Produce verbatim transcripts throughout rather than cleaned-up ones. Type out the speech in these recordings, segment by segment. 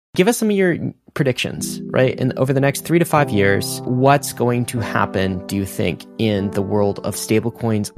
Give us some of your predictions, right? And over the next three to five years, what's going to happen, do you think, in the world of stablecoins?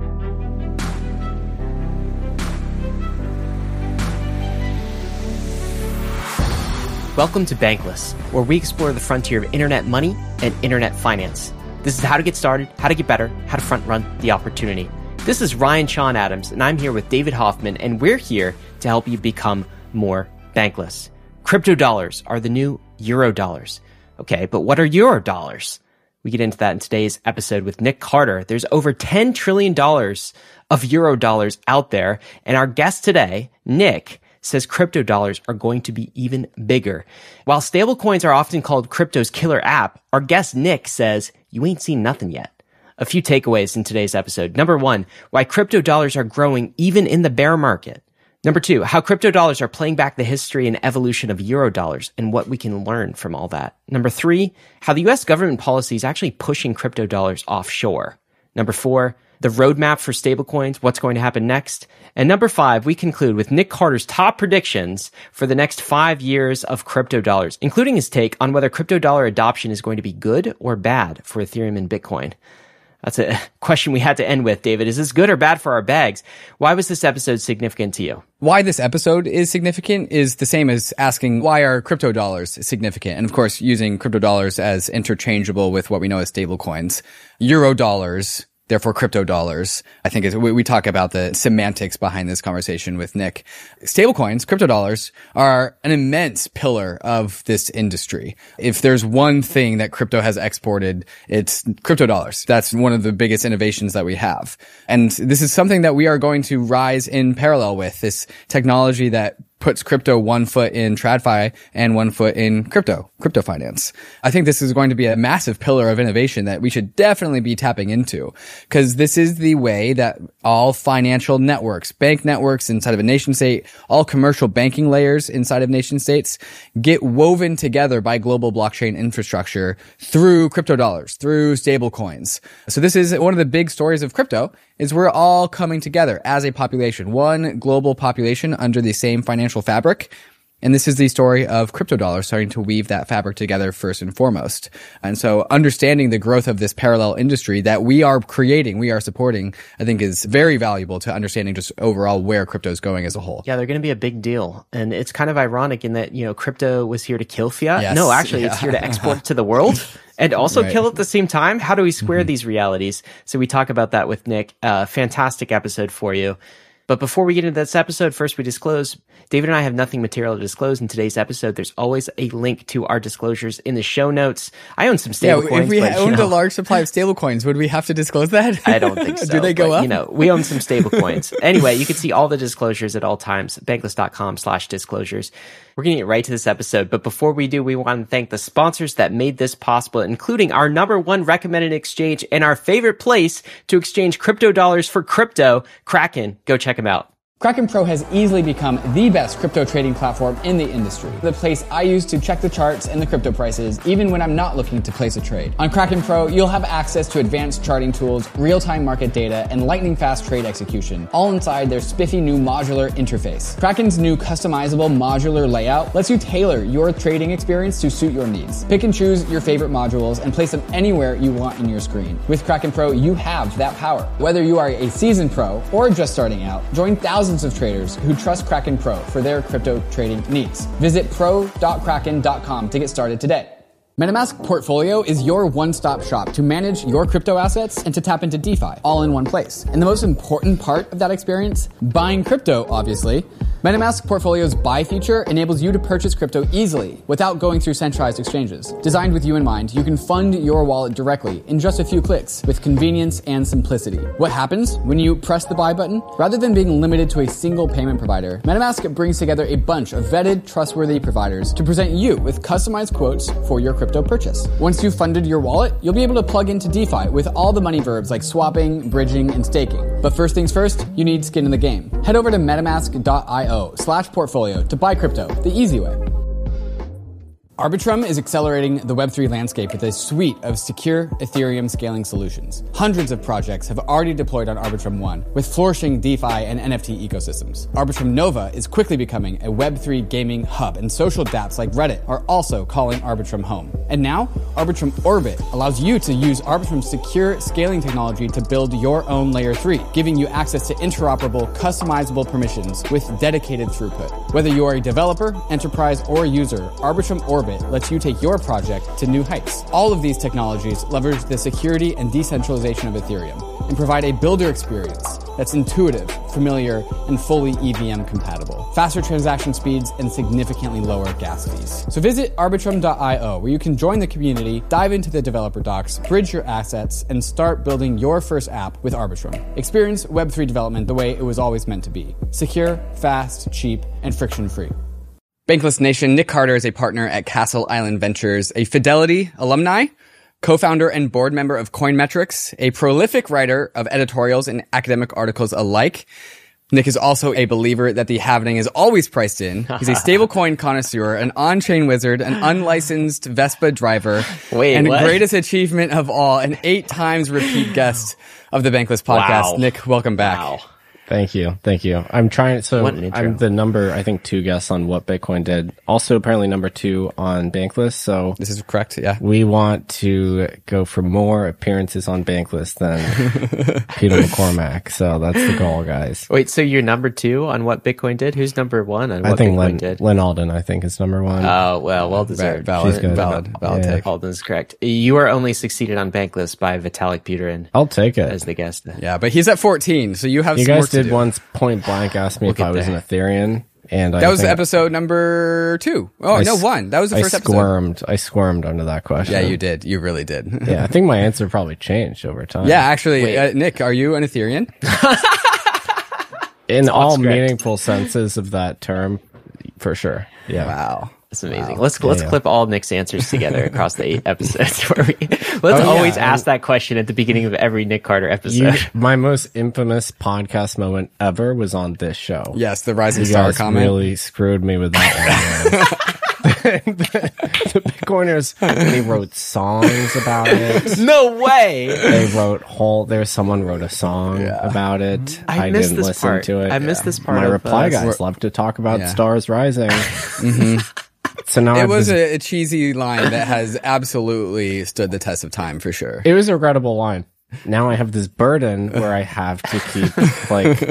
Welcome to Bankless, where we explore the frontier of internet money and internet finance. This is how to get started, how to get better, how to front run the opportunity. This is Ryan Sean Adams, and I'm here with David Hoffman, and we're here to help you become more bankless. Crypto dollars are the new euro dollars. Okay, but what are euro dollars? We get into that in today's episode with Nick Carter. There's over ten trillion dollars of euro dollars out there, and our guest today, Nick, says crypto dollars are going to be even bigger. While stablecoins are often called crypto's killer app, our guest Nick says you ain't seen nothing yet. A few takeaways in today's episode. Number one, why crypto dollars are growing even in the bear market. Number two, how crypto dollars are playing back the history and evolution of euro dollars and what we can learn from all that. Number three, how the U S government policy is actually pushing crypto dollars offshore. Number four, the roadmap for stablecoins, what's going to happen next. And number five, we conclude with Nick Carter's top predictions for the next five years of crypto dollars, including his take on whether crypto dollar adoption is going to be good or bad for Ethereum and Bitcoin. That's a question we had to end with, David. Is this good or bad for our bags? Why was this episode significant to you? Why this episode is significant is the same as asking why are crypto dollars significant? And of course, using crypto dollars as interchangeable with what we know as stable coins. Euro dollars, therefore crypto dollars. I think is, we, we talk about the semantics behind this conversation with Nick. Stablecoins, crypto dollars, are an immense pillar of this industry. If there's one thing that crypto has exported, it's crypto dollars. That's one of the biggest innovations that we have. And this is something that we are going to rise in parallel with, this technology that puts crypto one foot in TradFi and one foot in crypto, crypto finance. I think this is going to be a massive pillar of innovation that we should definitely be tapping into, because this is the way that all financial networks, bank networks inside of a nation state, all commercial banking layers inside of nation states get woven together by global blockchain infrastructure through crypto dollars, through stable coins. So this is one of the big stories of crypto, is we're all coming together as a population, one global population under the same financial fabric. And this is the story of crypto dollars starting to weave that fabric together first and foremost. And so understanding the growth of this parallel industry that we are creating, we are supporting, I think is very valuable to understanding just overall where crypto is going as a whole. Yeah, they're going to be a big deal. And it's kind of ironic in that, you know, crypto was here to kill fiat. Yes. No, actually, yeah. It's here to export it to the world. And also right. kill at the same time. How do we square Mm-hmm. these realities? So we talk about that with Nick. Uh, fantastic episode for you. But before we get into this episode, first we disclose, David and I have nothing material to disclose in today's episode. There's always a link to our disclosures in the show notes. I own some stable yeah, coins. If we but, owned you know, a large supply of stable coins, would we have to disclose that? I don't think so. Do they go but, up? You know, we own some stable coins. Anyway, you can see all the disclosures at all times, bankless.com slash disclosures. We're going to get right to this episode. But before we do, we want to thank the sponsors that made this possible, including our number one recommended exchange and our favorite place to exchange crypto dollars for crypto, Kraken. Go check them out. Kraken Pro has easily become the best crypto trading platform in the industry. The place I use to check the charts and the crypto prices, even when I'm not looking to place a trade. On Kraken Pro, you'll have access to advanced charting tools, real-time market data, and lightning-fast trade execution, all inside their spiffy new modular interface. Kraken's new customizable modular layout lets you tailor your trading experience to suit your needs. Pick and choose your favorite modules and place them anywhere you want in your screen. With Kraken Pro, you have that power. Whether you are a seasoned pro or just starting out, join thousands of traders who trust Kraken Pro for their crypto trading needs. Visit pro dot kraken dot com to get started today. MetaMask Portfolio is your one-stop shop to manage your crypto assets and to tap into DeFi all in one place. And the most important part of that experience, buying crypto, obviously, MetaMask Portfolio's buy feature enables you to purchase crypto easily without going through centralized exchanges. Designed with you in mind, you can fund your wallet directly in just a few clicks with convenience and simplicity. What happens when you press the buy button? Rather than being limited to a single payment provider, MetaMask brings together a bunch of vetted, trustworthy providers to present you with customized quotes for your crypto purchase. Once you've funded your wallet, you'll be able to plug into DeFi with all the money verbs like swapping, bridging, and staking. But first things first, you need skin in the game. Head over to metamask dot io slash portfolio to buy crypto the easy way. Arbitrum is accelerating the Web three landscape with a suite of secure Ethereum scaling solutions. Hundreds of projects have already deployed on Arbitrum One, with flourishing DeFi and N F T ecosystems. Arbitrum Nova is quickly becoming a Web three gaming hub, and social dApps like Reddit are also calling Arbitrum home. And now, Arbitrum Orbit allows you to use Arbitrum's secure scaling technology to build your own Layer three, giving you access to interoperable, customizable permissions with dedicated throughput. Whether you are a developer, enterprise, or user, Arbitrum Orbit lets you take your project to new heights. All of these technologies leverage the security and decentralization of Ethereum and provide a builder experience that's intuitive, familiar, and fully E V M compatible. Faster transaction speeds and significantly lower gas fees. So visit arbitrum dot io, where you can join the community, dive into the developer docs, bridge your assets, and start building your first app with Arbitrum. Experience Web three development the way it was always meant to be. Secure, fast, cheap, and friction-free. Bankless Nation, Nick Carter is a partner at Castle Island Ventures, a Fidelity alumni, co-founder and board member of Coinmetrics, a prolific writer of editorials and academic articles alike. Nick is also a believer that the halvening is always priced in. He's a stablecoin connoisseur, an on-chain wizard, an unlicensed Vespa driver, Wait, and what? greatest achievement of all, an eight times repeat guest of the Bankless podcast. Wow. Nick, welcome back. Wow. Thank you. Thank you. I'm trying, so What an intro. I'm the number, I think, two guests on What Bitcoin Did. Also, apparently number two on Bankless. So This is correct, yeah. we want to go for more appearances on Bankless than Peter McCormack. So that's the goal, guys. Wait, so you're number two on What Bitcoin Did? Who's number one on I What think Bitcoin Lynn, Did? Lynn Alden, I think, is number one. Oh, well, well deserved. Valid, She's good. valid, valid Yeah. take. Alden's correct. You are only succeeded on Bankless by Vitalik Buterin I'll take it. as the guest. Yeah, but he's at fourteen, so you have You some guys work to did do. once point blank ask me We'll if I get was there. an Ethereum. And I That was think episode number two. Oh, I no, s- one. That was the I first episode. squirmed. I squirmed under that question. Yeah, you did. You really did. Yeah, I think my answer probably changed over time. Yeah, actually, Wait. uh, Nick, are you an Ethereum? in all script. meaningful senses of that term, for sure. Yeah. Wow. That's amazing. Let's let's yeah. clip all Nick's answers together across the eight episodes. Where we let's Oh, always yeah. ask that question at the beginning of every Nick Carter You, episode. my most infamous podcast moment ever was on this show. Yes, the Rising You Star guys comment. really screwed me with that one. man. the, the Bitcoiners, they wrote songs about it. No way. They wrote whole. There's someone wrote a song about it. I I, missed didn't this listen part. to it. I missed this part My of, reply uh, guys love to talk about Yeah. stars rising. So now It I've was this- a, a cheesy line that has absolutely stood the test of time for sure. It was a regrettable line. Now I have this burden where I have to keep,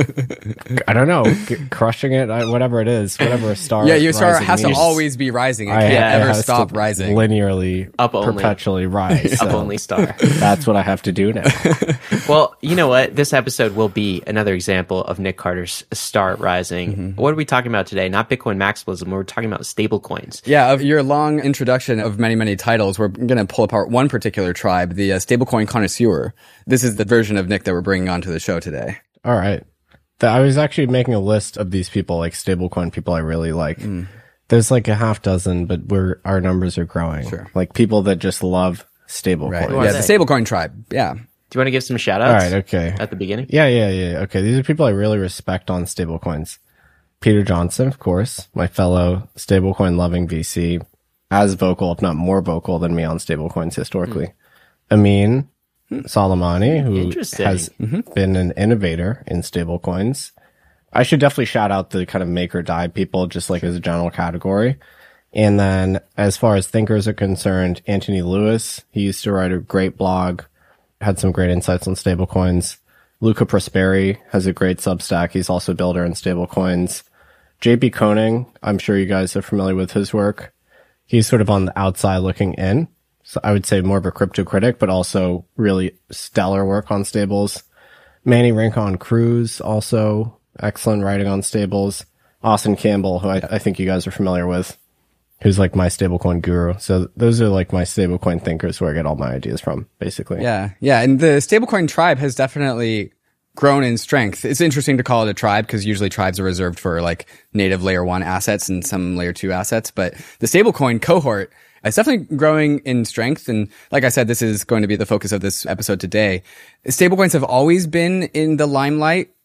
like, I don't know, c- crushing it, I, whatever it is, whatever a star. Yeah, your star rising has to means. always be rising. It I- can't Yeah, it ever has to stop rising. linearly, Up only. perpetually rise. Up So only star. that's what I have to do now. Well, you know what? This episode will be another example of Nick Carter's star rising. Mm-hmm. What are we talking about today? Not Bitcoin maximalism. We're talking about stable coins. Yeah, of your long introduction of many, many titles, we're going to pull apart one particular tribe, the uh, stablecoin connoisseur. This is the version of Nick that we're bringing onto the show today. All right. The, I was actually making a list of these people, like stablecoin people I really like. Mm. There's like a half dozen, but we're, our numbers are growing. Sure. Like people that just love stablecoins. Right. are Yeah, they? the stablecoin tribe. Yeah. Do you want to give some shout All outs right. Okay. at the beginning? Yeah, yeah, yeah. Okay, these are people I really respect on stablecoins. Peter Johnson, of course, my fellow stablecoin loving V C, as vocal, if not more vocal than me on stablecoins historically. Hmm. Amin Soleimani, who Interesting. has been an innovator in stablecoins. I should definitely shout out the kind of make or die people, just like as a general category. And then as far as thinkers are concerned, Anthony Lewis, he used to write a great blog, had some great insights on stablecoins. Luca Prosperi has a great Substack. He's also a builder in stablecoins. J P Koning, I'm sure you guys are familiar with his work. He's sort of on the outside looking in. So I would say more of a crypto critic, but also really stellar work on stables. Manny Rincon Cruz, also excellent writing on stables. Austin Campbell, who I, I think you guys are familiar with, who's like my stablecoin guru. So those are like my stablecoin thinkers where I get all my ideas from, basically. Yeah. Yeah. And the stablecoin tribe has definitely grown in strength. It's interesting to call it a tribe because usually tribes are reserved for like native layer one assets and some layer two assets. But the stablecoin cohort is definitely growing in strength. And like I said, this is going to be the focus of this episode today. Stablecoins have always been in the limelight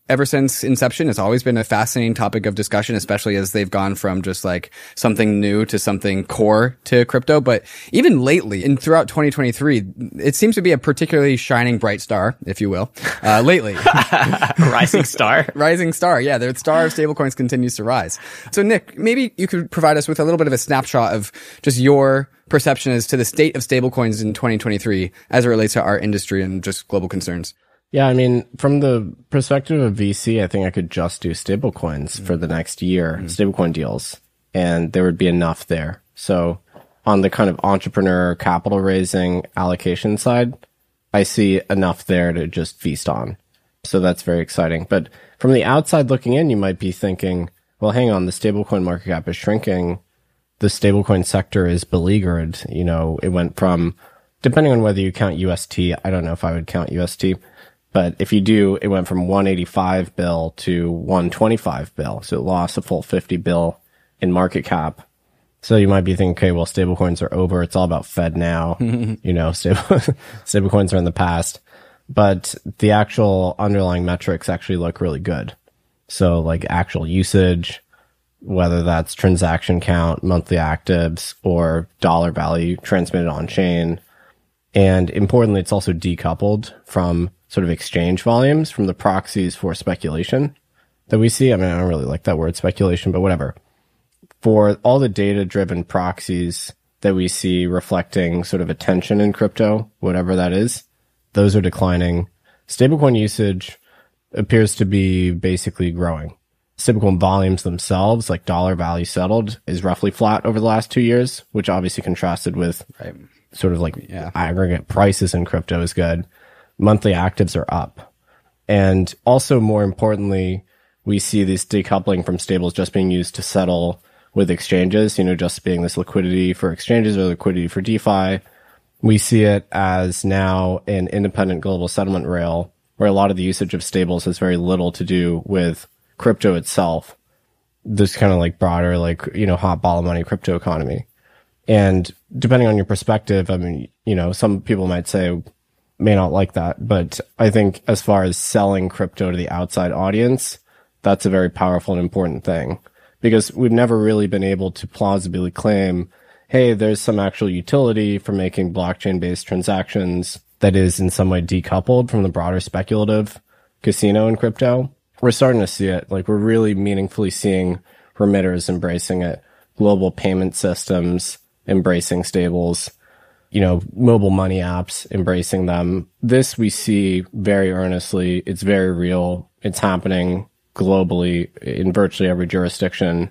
ever since inception. It's always been a fascinating topic of discussion, especially as they've gone from just like something new to something core to crypto. But even lately and throughout twenty twenty-three, it seems to be a particularly shining bright star, if you will, uh, lately. Rising star. Rising star. Yeah, the star of stablecoins continues to rise. So Nick, maybe you could provide us with a little bit of a snapshot of just your perception as to the state of stablecoins in twenty twenty-three as it relates to our industry and just global concerns. Yeah, I mean, from the perspective of V C, I think I could just do stablecoins mm-hmm. for the next year, mm-hmm. stablecoin deals, and there would be enough there. So on the kind of entrepreneur capital raising allocation side, I see enough there to just feast on. So that's very exciting. But from the outside looking in, you might be thinking, well, hang on, the stablecoin market cap is shrinking. The stablecoin sector is beleaguered. You know, it went from, depending on whether you count U S T, I don't know if I would count U S T, but if you do, it went from one eighty-five bill to one twenty-five bill. So it lost a full fifty bill in market cap. So you might be thinking, okay, well, stablecoins are over. It's all about Fed now. You know, stable, stablecoins are in the past. But the actual underlying metrics actually look really good. So like actual usage, whether that's transaction count, monthly actives, or dollar value transmitted on chain. And importantly, it's also decoupled from sort of exchange volumes from the proxies for speculation that we see. I mean, I don't really like that word speculation, but whatever. For all the data-driven proxies that we see reflecting sort of attention in crypto, whatever that is, those are declining. Stablecoin usage appears to be basically growing. Stablecoin volumes themselves, like dollar value settled, is roughly flat over the last two years, which obviously contrasted with right. sort of like yeah. aggregate prices in crypto is good. Monthly actives are up. And also more importantly, we see this decoupling from stables just being used to settle with exchanges, you know, just being this liquidity for exchanges or liquidity for DeFi. We see it as now an independent global settlement rail where a lot of the usage of stables has very little to do with crypto itself. This kind of like broader, like, you know, hot ball of money crypto economy. And depending on your perspective, I mean, you know, some people might say, may not like that, but I think as far as selling crypto to the outside audience, that's a very powerful and important thing because we've never really been able to plausibly claim, hey, there's some actual utility for making blockchain-based transactions that is in some way decoupled from the broader speculative casino in crypto. We're starting to see it. Like we're really meaningfully seeing remitters embracing it, global payment systems embracing stables, you know, mobile money apps embracing them. This we see very earnestly. It's very real. It's happening globally in virtually every jurisdiction.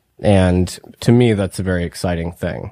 And to me, that's a very exciting thing.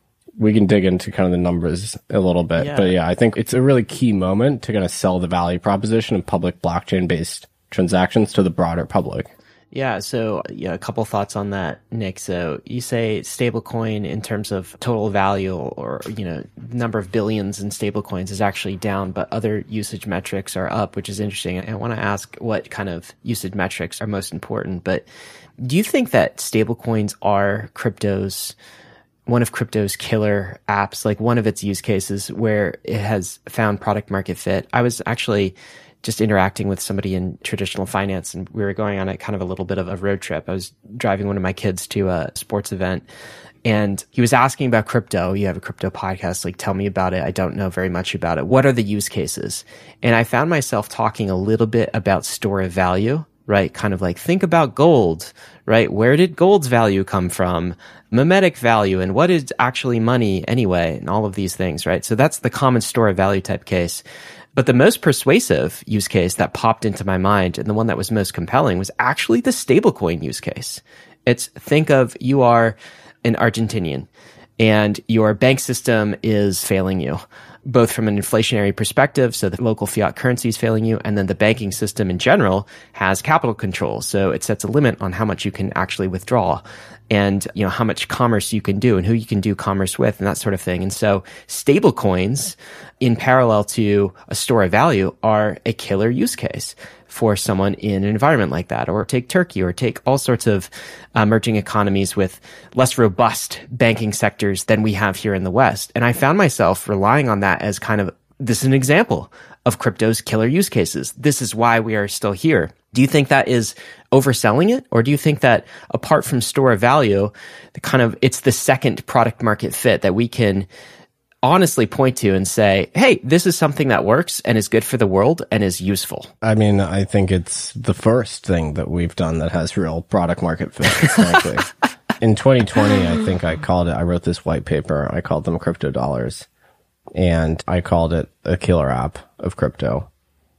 We can dig into kind of the numbers a little bit. Yeah. But yeah, I think it's a really key moment to kind of sell the value proposition of public blockchain-based transactions to the broader public. Yeah, so yeah, a couple thoughts on that, Nick. So you say stablecoin in terms of total value or, you know, number of billions in stablecoins is actually down, but other usage metrics are up, which is interesting. I want to ask what kind of usage metrics are most important, but do you think that stablecoins are crypto's one of crypto's killer apps, like one of its use cases where it has found product market fit? I was actually just interacting with somebody in traditional finance, and we were going on a kind of a little bit of a road trip. I was driving one of my kids to a sports event, and he was asking about crypto. You have a crypto podcast, like tell me about it. I don't know very much about it. What are the use cases? And I found myself talking a little bit about store of value, right? Kind of like think about gold, right? Where did gold's value come from? Mimetic value, and what is actually money anyway, and all of these things, right? So that's the common store of value type case. But the most persuasive use case that popped into my mind, and the one that was most compelling, was actually the stablecoin use case. It's think of you are an Argentinian and your bank system is failing you, both from an inflationary perspective, so the local fiat currency is failing you, and then the banking system in general has capital control, so it sets a limit on how much you can actually withdraw and, you know, how much commerce you can do and who you can do commerce with and that sort of thing. And so stable coins, in parallel to a store of value, are a killer use case for someone in an environment like that. Or take Turkey, or take all sorts of emerging economies with less robust banking sectors than we have here in the West. And I found myself relying on that as kind of this is an example of crypto's killer use cases. This is why we are still here. Do you think that is overselling it? Or do you think that apart from store of value, the kind of, it's the second product market fit that we can honestly point to and say, hey, this is something that works and is good for the world and is useful? I mean, I think it's the first thing that we've done that has real product market fit, frankly. In twenty twenty, I think I called it, I wrote this white paper, I called them crypto dollars, and I called it a killer app of crypto.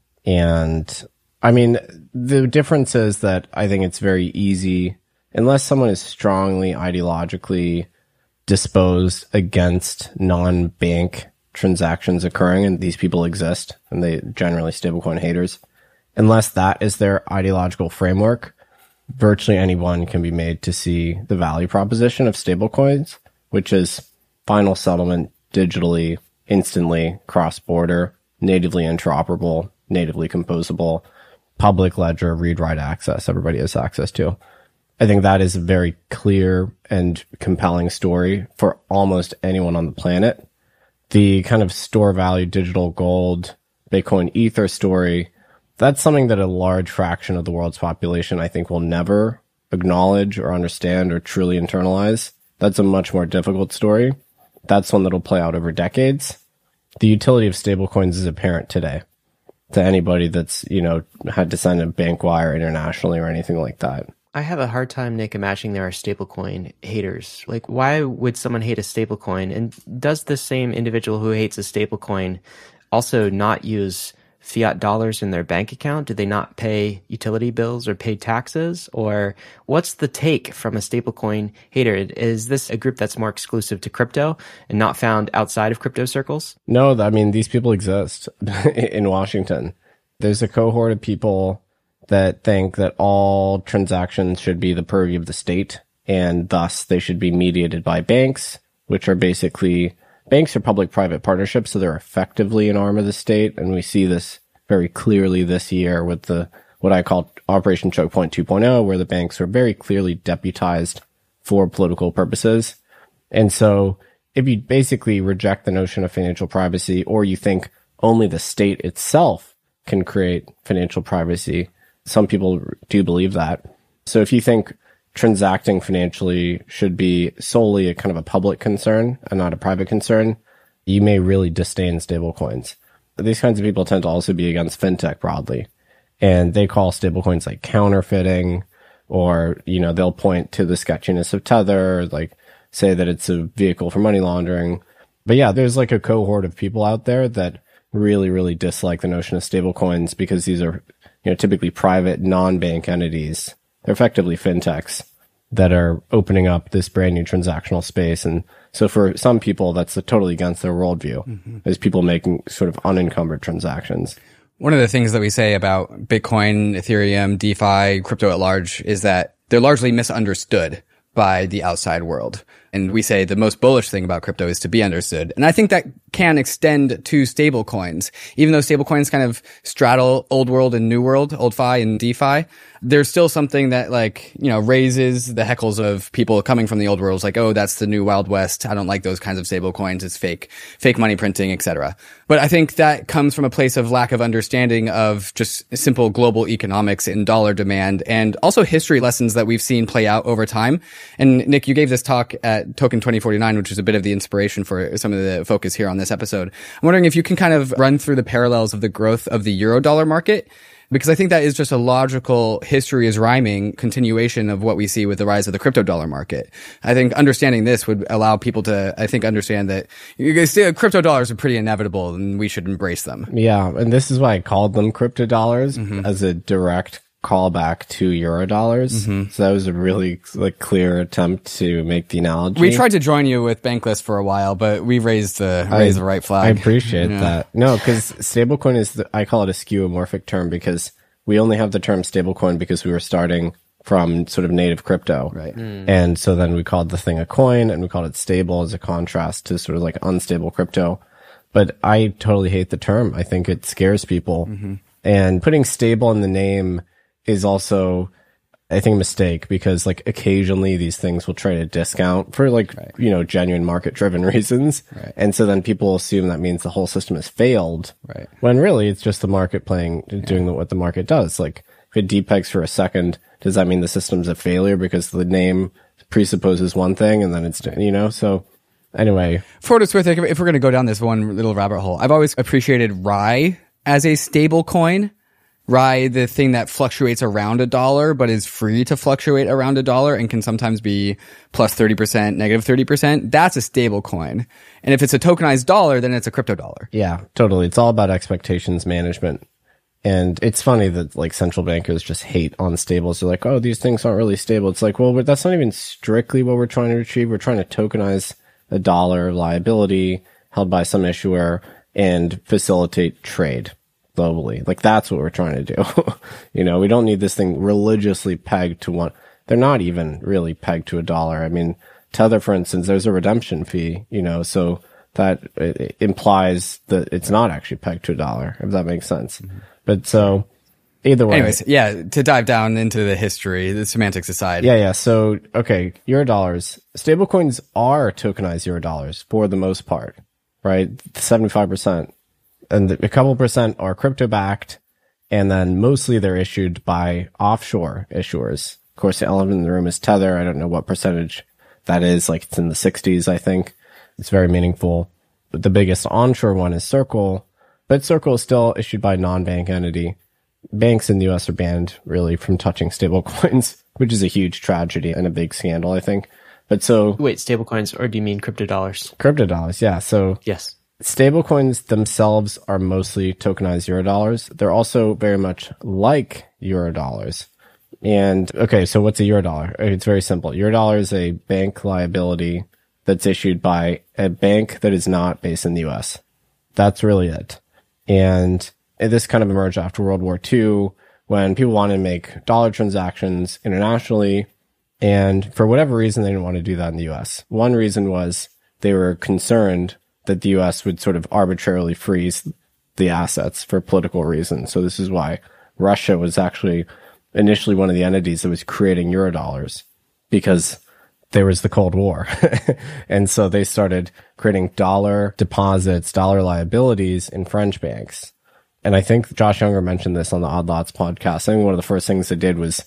And I mean, the difference is that I think it's very easy, unless someone is strongly ideologically disposed against non-bank transactions occurring, and these people exist, and they generally stablecoin haters. Unless that is their ideological framework, virtually anyone can be made to see the value proposition of stablecoins, which is final settlement digitally, instantly, cross-border, natively interoperable, natively composable, public ledger, read-write access, everybody has access to. I think that is a very clear and compelling story for almost anyone on the planet. The kind of store value, digital gold, Bitcoin Ether story, that's something that a large fraction of the world's population, I think, will never acknowledge or understand or truly internalize. That's a much more difficult story. That's one that'll play out over decades. The utility of stablecoins is apparent today to anybody that's, you know, had to send a bank wire internationally or anything like that. I have a hard time, Nick, imagining there are stablecoin haters. Like, why would someone hate a stablecoin? And does the same individual who hates a stablecoin also not use fiat dollars in their bank account? Do they not pay utility bills or pay taxes? Or what's the take from a stablecoin hater? Is this a group that's more exclusive to crypto and not found outside of crypto circles? No, I mean, these people exist in Washington. There's a cohort of people that think that all transactions should be the purview of the state, and thus they should be mediated by banks, which are basically, banks are public-private partnerships, so they're effectively an arm of the state, and we see this very clearly this year with the what I call Operation Choke Point two point oh, where the banks were very clearly deputized for political purposes. And so if you basically reject the notion of financial privacy, or you think only the state itself can create financial privacy, some people do believe that. So if you think transacting financially should be solely a kind of a public concern and not a private concern, you may really disdain stablecoins. These kinds of people tend to also be against fintech broadly, and they call stablecoins like counterfeiting, or, you know, they'll point to the sketchiness of Tether, like say that it's a vehicle for money laundering. But yeah, there's like a cohort of people out there that really, really dislike the notion of stablecoins because these are, you know, typically private non-bank entities. They're effectively fintechs that are opening up this brand new transactional space. And so for some people, that's totally against their worldview, mm-hmm. is people making sort of unencumbered transactions. One of the things that we say about Bitcoin, Ethereum, DeFi, crypto at large is that they're largely misunderstood by the outside world. And we say the most bullish thing about crypto is to be understood. And I think that can extend to stable coins. Even though stable coins kind of straddle old world and new world, old fi and DeFi, there's still something that, like, you know, raises the heckles of people coming from the old world. It's like, oh, that's the new Wild West. I don't like those kinds of stable coins. It's fake, fake money printing, et cetera. But I think that comes from a place of lack of understanding of just simple global economics and dollar demand, and also history lessons that we've seen play out over time. And Nick, you gave this talk at Token twenty forty-nine, which is a bit of the inspiration for some of the focus here on this episode. I'm wondering if you can kind of run through the parallels of the growth of the Eurodollar market, because I think that is just a logical history is rhyming continuation of what we see with the rise of the crypto dollar market. I think understanding this would allow people to, I think, understand that you guys see crypto dollars are pretty inevitable and we should embrace them. Yeah. And this is why I called them crypto dollars, mm-hmm. as a direct callback to euro dollars. Mm-hmm. So that was a really like clear attempt to make the analogy. We tried to join you with Bankless for a while, but we raised the I, raised the right flag. I appreciate yeah. that. No, because stablecoin is the, I call it a skeuomorphic term because we only have the term stablecoin because we were starting from sort of native crypto. Right. Mm. And so then we called the thing a coin, and we called it stable as a contrast to sort of like unstable crypto. But I totally hate the term. I think it scares people. Mm-hmm. And putting stable in the name is also I think, a mistake because like occasionally these things will trade at a discount for like, right. you know, genuine market driven reasons. Right. And so then people assume that means the whole system has failed. Right. When really it's just the market playing, yeah. doing what the market does. Like if it depegs for a second, does that mean the system's a failure because the name presupposes one thing and then it's, you know, so anyway. For what it's worth, if we're going to go down this one little rabbit hole, I've always appreciated R I as a stable coin. R I, the thing that fluctuates around a dollar, but is free to fluctuate around a dollar and can sometimes be plus thirty percent, negative thirty percent. That's a stable coin. And if it's a tokenized dollar, then it's a crypto dollar. Yeah, totally. It's all about expectations management. And it's funny that like central bankers just hate on stables. They're like, oh, these things aren't really stable. It's like, well, but that's not even strictly what we're trying to achieve. We're trying to tokenize a dollar liability held by some issuer and facilitate trade globally. Like that's what we're trying to do. You know, we don't need this thing religiously pegged to one. They're not even really pegged to a dollar. I mean, Tether, for instance, there's a redemption fee, you know, so that it implies that it's not actually pegged to a dollar, if that makes sense. Mm-hmm. But so either way. Anyways, yeah, to dive down into the history, the semantics aside. Yeah, yeah. So, okay, euro dollars. Stablecoins are tokenized euro dollars for the most part, right? seventy-five percent. And a couple percent are crypto backed. And then mostly they're issued by offshore issuers. Of course, the elephant in the room is Tether. I don't know what percentage that is. Like it's in the sixties, I think. It's very meaningful. But the biggest onshore one is Circle. But Circle is still issued by a non-bank entity. Banks in the U S are banned really from touching stablecoins, which is a huge tragedy and a big scandal, I think. But so wait, stablecoins, or do you mean crypto dollars? Crypto dollars, yeah. So yes, stablecoins themselves are mostly tokenized euro dollars. They're also very much like euro dollars. And okay, so what's a euro dollar? It's very simple. Euro dollar is a bank liability that's issued by a bank that is not based in the U S. That's really it. And this kind of emerged after World War Two when people wanted to make dollar transactions internationally. And for whatever reason, they didn't want to do that in the U S. One reason was they were concerned that the U S would sort of arbitrarily freeze the assets for political reasons. So this is why Russia was actually initially one of the entities that was creating euro dollars, because there was the Cold War. And so they started creating dollar deposits, dollar liabilities in French banks. And I think Josh Younger mentioned this on the Odd Lots podcast. I think one of the first things they did was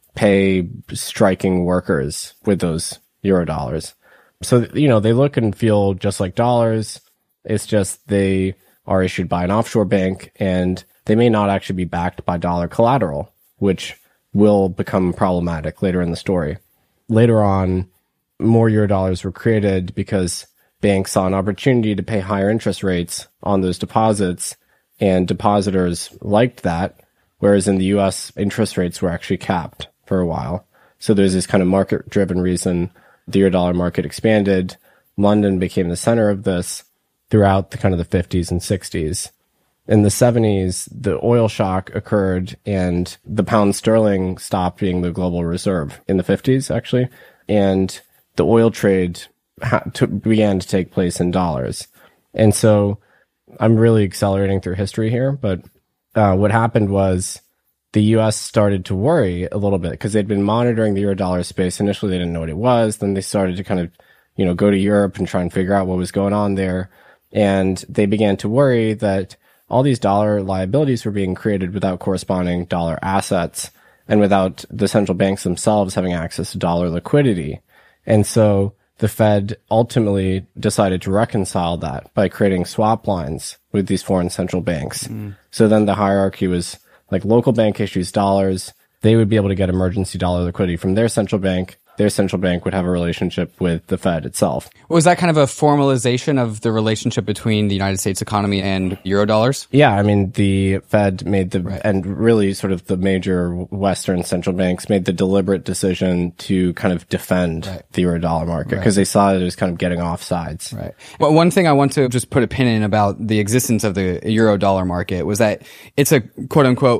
pay striking workers with those euro dollars. So, you know, they look and feel just like dollars. It's just they are issued by an offshore bank and they may not actually be backed by dollar collateral, which will become problematic later in the story. Later on, more euro dollars were created because banks saw an opportunity to pay higher interest rates on those deposits, and depositors liked that, whereas in the U S, interest rates were actually capped for a while. So there's this kind of market-driven reason the euro dollar market expanded. London became the center of this throughout the kind of the fifties and sixties. In the seventies, the oil shock occurred and the pound sterling stopped being the global reserve in the fifties, actually. And the oil trade ha- to, began to take place in dollars. And so I'm really accelerating through history here, but uh, what happened was the U S started to worry a little bit because they'd been monitoring the euro dollar space. Initially, they didn't know what it was. Then they started to kind of, you know, go to Europe and try and figure out what was going on there. And they began to worry that all these dollar liabilities were being created without corresponding dollar assets and without the central banks themselves having access to dollar liquidity. And so the Fed ultimately decided to reconcile that by creating swap lines with these foreign central banks. Mm. So then the hierarchy was like local bank issues dollars. They would be able to get emergency dollar liquidity from their central bank. Their central bank would have a relationship with the Fed itself. Was that kind of a formalization of the relationship between the United States economy and euro dollars? Yeah, I mean, the Fed made the, right. and really sort of the major Western central banks made the deliberate decision to kind of defend right. the euro dollar market because right. they saw that it was kind of getting off sides. Right. Well, one thing I want to just put a pin in about the existence of the euro dollar market was that it's a quote unquote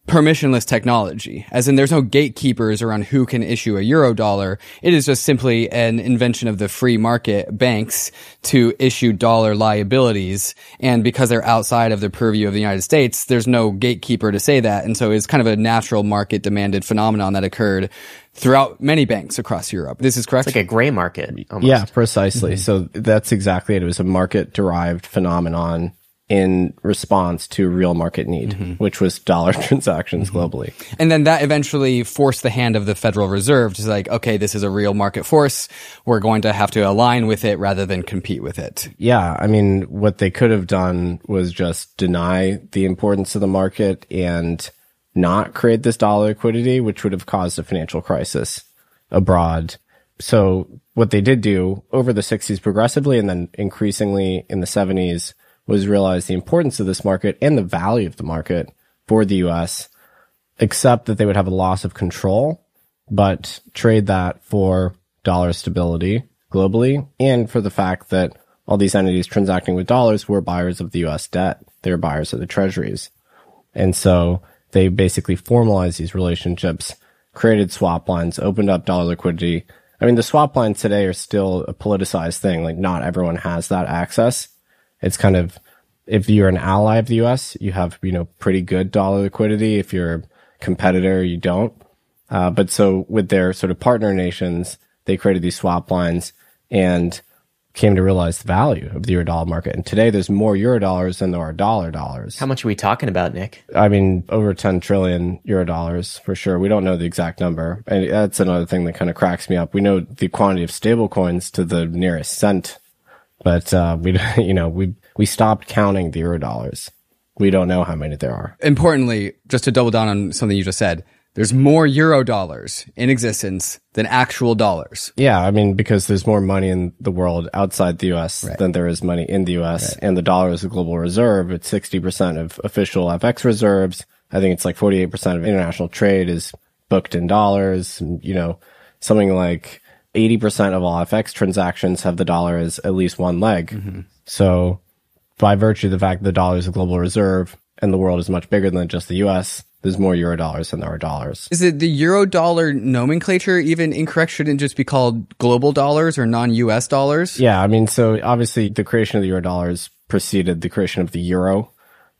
permissionless technology, as in there's no gatekeepers around who can issue a euro dollar. It is just simply an invention of the free market banks to issue dollar liabilities. And because they're outside of the purview of the United States, there's no gatekeeper to say that. And so it's kind of a natural market demanded phenomenon that occurred throughout many banks across Europe. This is correct? It's like a gray market. Almost. Yeah, precisely. Mm-hmm. So that's exactly it. It was a market derived phenomenon in response to a real market need, mm-hmm. which was dollar transactions mm-hmm. globally. And then that eventually forced the hand of the Federal Reserve to say, like, okay, this is a real market force. We're going to have to align with it rather than compete with it. Yeah. I mean, what they could have done was just deny the importance of the market and not create this dollar liquidity, which would have caused a financial crisis abroad. So what they did do over the sixties progressively and then increasingly in the seventies was realize the importance of this market and the value of the market for the U S, except that they would have a loss of control, but trade that for dollar stability globally and for the fact that all these entities transacting with dollars were buyers of the U S debt. They were buyers of the treasuries. And so they basically formalized these relationships, created swap lines, opened up dollar liquidity. I mean, the swap lines today are still a politicized thing. Like, not everyone has that access. It's kind of, if you're an ally of the U S, you have, you know, pretty good dollar liquidity. If you're a competitor, you don't. Uh, but so with their sort of partner nations, they created these swap lines and came to realize the value of the euro dollar market. And today there's more euro dollars than there are dollar dollars. How much are we talking about, Nick? I mean, over ten trillion euro dollars for sure. We don't know the exact number. And that's another thing that kind of cracks me up. We know the quantity of stable coins to the nearest cent. But, uh, we, you know, we, we stopped counting the euro dollars. We don't know how many there are. Importantly, just to double down on something you just said, there's more euro dollars in existence than actual dollars. Yeah. I mean, because there's more money in the world outside the U S right. than there is money in the U S. Right. And the dollar is a global reserve. It's sixty percent of official F X reserves. I think it's like forty-eight percent of international trade is booked in dollars. And, you know, something like eighty percent of all F X transactions have the dollar as at least one leg. Mm-hmm. So by virtue of the fact that the dollar is a global reserve and the world is much bigger than just the U S, there's more euro dollars than there are dollars. Is it the euro dollar nomenclature even incorrect? Shouldn't it just be called global dollars or non-U S dollars? Yeah, I mean, so obviously the creation of the euro dollars preceded the creation of the euro.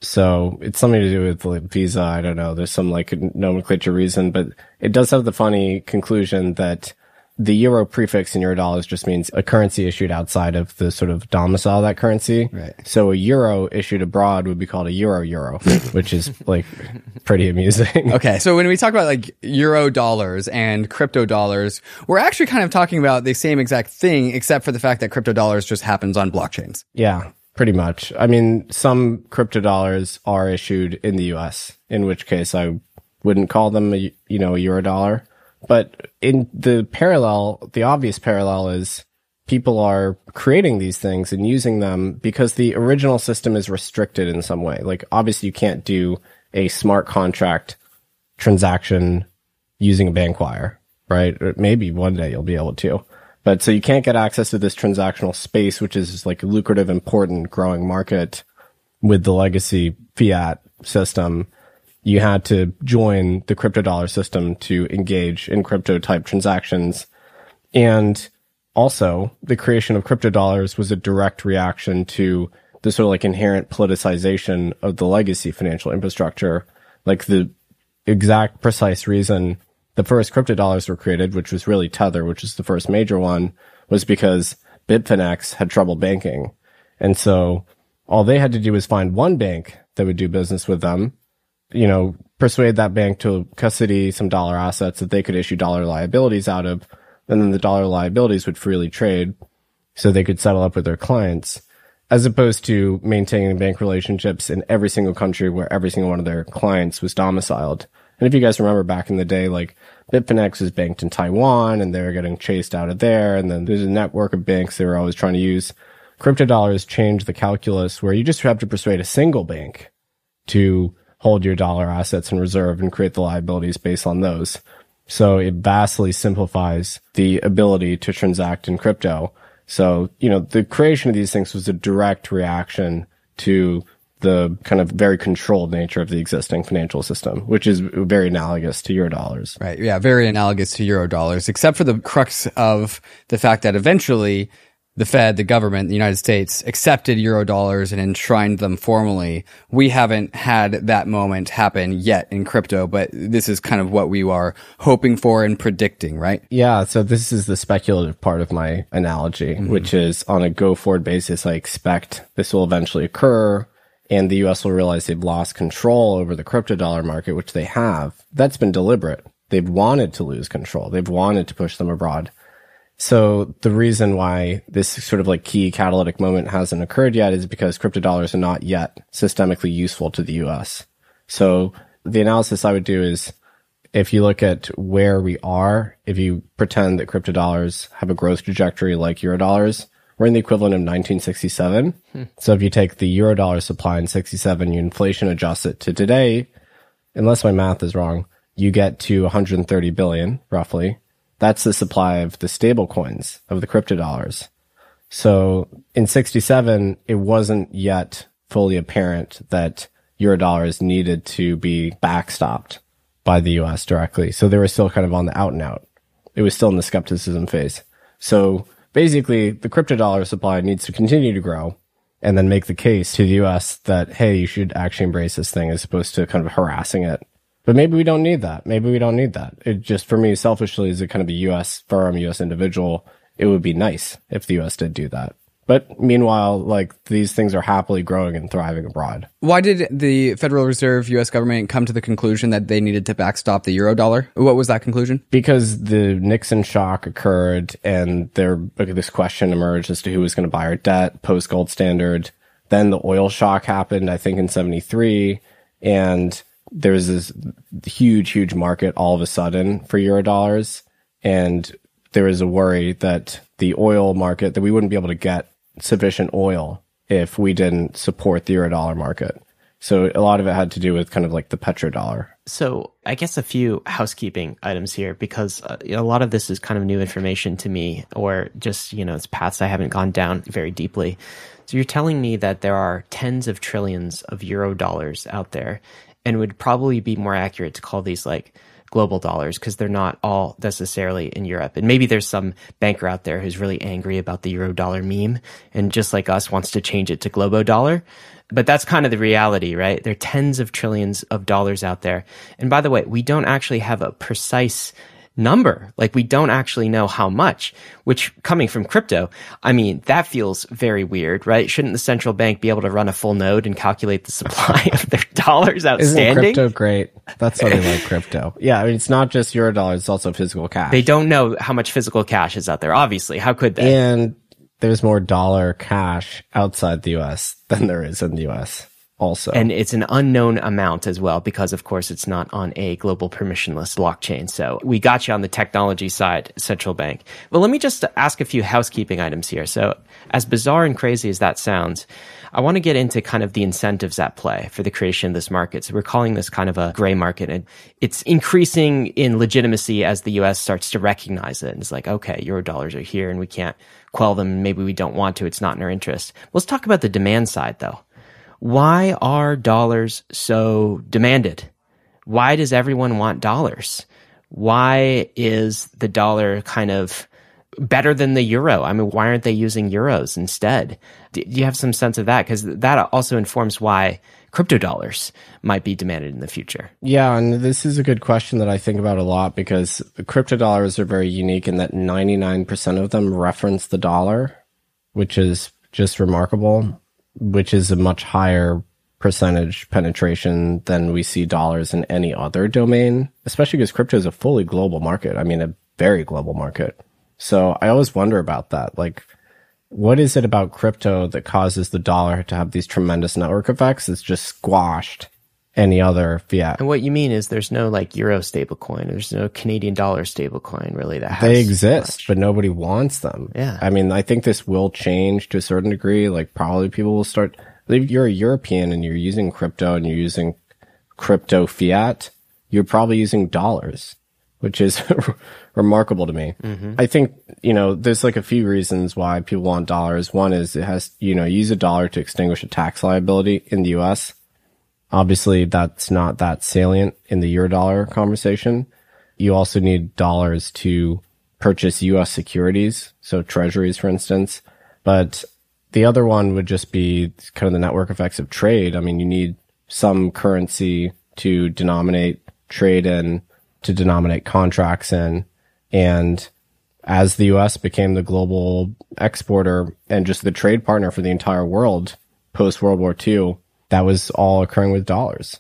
So it's something to do with like Visa. I don't know. There's some like nomenclature reason, but it does have the funny conclusion that the euro prefix in euro dollars just means a currency issued outside of the sort of domicile of that currency. Right. So a euro issued abroad would be called a euro euro, which is like pretty amusing. Okay. So when we talk about like euro dollars and crypto dollars, we're actually kind of talking about the same exact thing, except for the fact that crypto dollars just happens on blockchains. Yeah, pretty much. I mean, some crypto dollars are issued in the U S, in which case I wouldn't call them a, you know, a euro dollar. But in the parallel, the obvious parallel is people are creating these things and using them because the original system is restricted in some way. Like, obviously you can't do a smart contract transaction using a bank wire, right? Or maybe one day you'll be able to. But so you can't get access to this transactional space, which is like a lucrative, important, growing market with the legacy fiat system. You had to join the crypto dollar system to engage in crypto type transactions. And also the creation of crypto dollars was a direct reaction to the sort of like inherent politicization of the legacy financial infrastructure. Like the exact precise reason the first crypto dollars were created, which was really Tether, which is the first major one, was because Bitfinex had trouble banking. And so all they had to do was find one bank that would do business with them, you know, persuade that bank to custody some dollar assets that they could issue dollar liabilities out of, and then the dollar liabilities would freely trade so they could settle up with their clients, as opposed to maintaining bank relationships in every single country where every single one of their clients was domiciled. And if you guys remember back in the day, like Bitfinex was banked in Taiwan and they were getting chased out of there. And then there's a network of banks they were always trying to use. Crypto dollars changed the calculus where you just have to persuade a single bank to hold your dollar assets in reserve and create the liabilities based on those. So it vastly simplifies the ability to transact in crypto. So, you know, the creation of these things was a direct reaction to the kind of very controlled nature of the existing financial system, which is very analogous to Eurodollars. Right. Yeah. Very analogous to Eurodollars, except for the crux of the fact that eventually the Fed, the government, the United States accepted Eurodollars and enshrined them formally. We haven't had that moment happen yet in crypto, but this is kind of what we are hoping for and predicting, right? Yeah. So this is the speculative part of my analogy, mm-hmm. which is on a go forward basis, I expect this will eventually occur. And the U S will realize they've lost control over the crypto dollar market, which they have. That's been deliberate. They've wanted to lose control. They've wanted to push them abroad. So the reason why this sort of like key catalytic moment hasn't occurred yet is because crypto dollars are not yet systemically useful to the U S. So the analysis I would do is if you look at where we are, if you pretend that crypto dollars have a growth trajectory like Eurodollars, we're in the equivalent of nineteen sixty-seven. Hmm. So if you take the Eurodollar supply in sixty-seven, you inflation adjust it to today, unless my math is wrong, you get to one hundred thirty billion, roughly. That's the supply of the stable coins, of the crypto dollars. So in sixty-seven, it wasn't yet fully apparent that Eurodollars needed to be backstopped by the U S directly. So they were still kind of on the out and out. It was still in the skepticism phase. So basically, the crypto dollar supply needs to continue to grow and then make the case to the U S that, hey, you should actually embrace this thing as opposed to kind of harassing it. But maybe we don't need that. Maybe we don't need that. It just, for me, selfishly, as a kind of a U S firm, U S individual, it would be nice if the U S did do that. But meanwhile, like, these things are happily growing and thriving abroad. Why did the Federal Reserve U S government come to the conclusion that they needed to backstop the Eurodollar? What was that conclusion? Because the Nixon shock occurred and there this question emerged as to who was going to buy our debt post gold standard. Then the oil shock happened, I think, in seventy-three. And there was this huge, huge market all of a sudden for Eurodollars. And there was a worry that the oil market, that we wouldn't be able to get sufficient oil if we didn't support the Eurodollar market. So a lot of it had to do with kind of like the petrodollar. So I guess a few housekeeping items here, because uh, you know, a lot of this is kind of new information to me, or just, you know, it's paths I haven't gone down very deeply. So you're telling me that there are tens of trillions of Eurodollars out there, and would probably be more accurate to call these like global dollars because they're not all necessarily in Europe. And maybe there's some banker out there who's really angry about the Eurodollar meme and just like us wants to change it to Globo Dollar. But that's kind of the reality, right? There are tens of trillions of dollars out there. And by the way, we don't actually have a precise number. Like, we don't actually know how much, which, coming from crypto, I mean, that feels very weird, right? Shouldn't the central bank be able to run a full node and calculate the supply of their dollars outstanding? Isn't crypto great? That's what I like crypto. Yeah, I mean, it's not just Eurodollars, it's also physical cash. They don't know how much physical cash is out there, obviously. How could they? And there's more dollar cash outside the U S than there is in the U S also. And it's an unknown amount as well, because of course it's not on a global permissionless blockchain. So we got you on the technology side, central bank. Well, let me just ask a few housekeeping items here. So as bizarre and crazy as that sounds, I want to get into kind of the incentives at play for the creation of this market. So we're calling this kind of a gray market, and it's increasing in legitimacy as the U S starts to recognize it. And it's like, okay, Eurodollars are here and we can't quell them. Maybe we don't want to. It's not in our interest. Let's talk about the demand side though. Why are dollars so demanded? Why does everyone want dollars? Why is the dollar kind of better than the euro? I mean, why aren't they using euros instead? Do you have some sense of that? Because that also informs why crypto dollars might be demanded in the future. Yeah, and this is a good question that I think about a lot, because the crypto dollars are very unique in that ninety-nine percent of them reference the dollar, which is just remarkable, which is a much higher percentage penetration than we see dollars in any other domain, especially because crypto is a fully global market. I mean, a very global market. So I always wonder about that. Like, what is it about crypto that causes the dollar to have these tremendous network effects that's just squashed any other fiat? And what you mean is there's no like euro stablecoin, there's no Canadian dollar stablecoin really that has. They exist, much. But nobody wants them. Yeah. I mean, I think this will change to a certain degree. Like, probably people will start, if you're a European and you're using crypto and you're using crypto fiat, you're probably using dollars. which is remarkable to me. Mm-hmm. I think, you know, there's like a few reasons why people want dollars. One is it has, you know, use a dollar to extinguish a tax liability in the U S. Obviously, that's not that salient in the Eurodollar conversation. You also need dollars to purchase U S securities, so treasuries, for instance. But the other one would just be kind of the network effects of trade. I mean, you need some currency to denominate trade in, to denominate contracts in. And as the U S became the global exporter and just the trade partner for the entire world post World War Two, that was all occurring with dollars.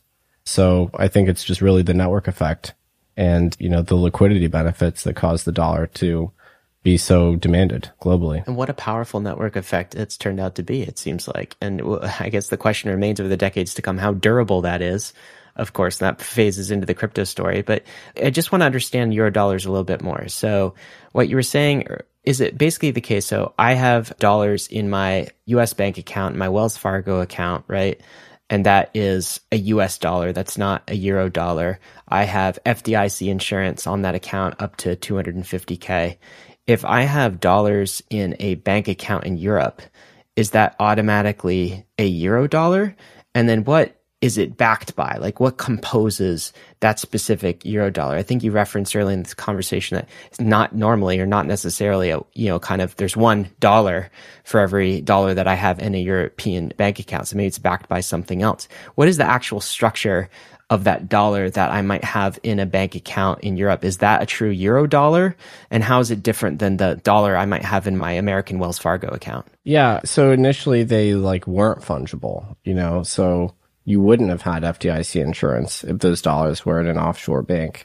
So I think it's just really the network effect and, you know, the liquidity benefits that caused the dollar to be so demanded globally. And what a powerful network effect it's turned out to be, it seems like. And I guess the question remains over the decades to come, how durable that is. Of course, that phases into the crypto story. But I just want to understand Eurodollars a little bit more. So what you were saying, is it basically the case? So I have dollars in my U S bank account, my Wells Fargo account, right? And that is a U S dollar. That's not a euro dollar. I have F D I C insurance on that account up to two hundred fifty K. If I have dollars in a bank account in Europe, is that automatically a euro dollar? And then what is it backed by? Like what composes that specific euro dollar? I think you referenced earlier in this conversation that it's not normally or not necessarily a, you know, kind of there's one dollar for every dollar that I have in a European bank account. So maybe it's backed by something else. What is the actual structure of that dollar that I might have in a bank account in Europe? Is that a true euro dollar? And how is it different than the dollar I might have in my American Wells Fargo account? Yeah. So initially they like weren't fungible, you know, so you wouldn't have had F D I C insurance if those dollars were in an offshore bank.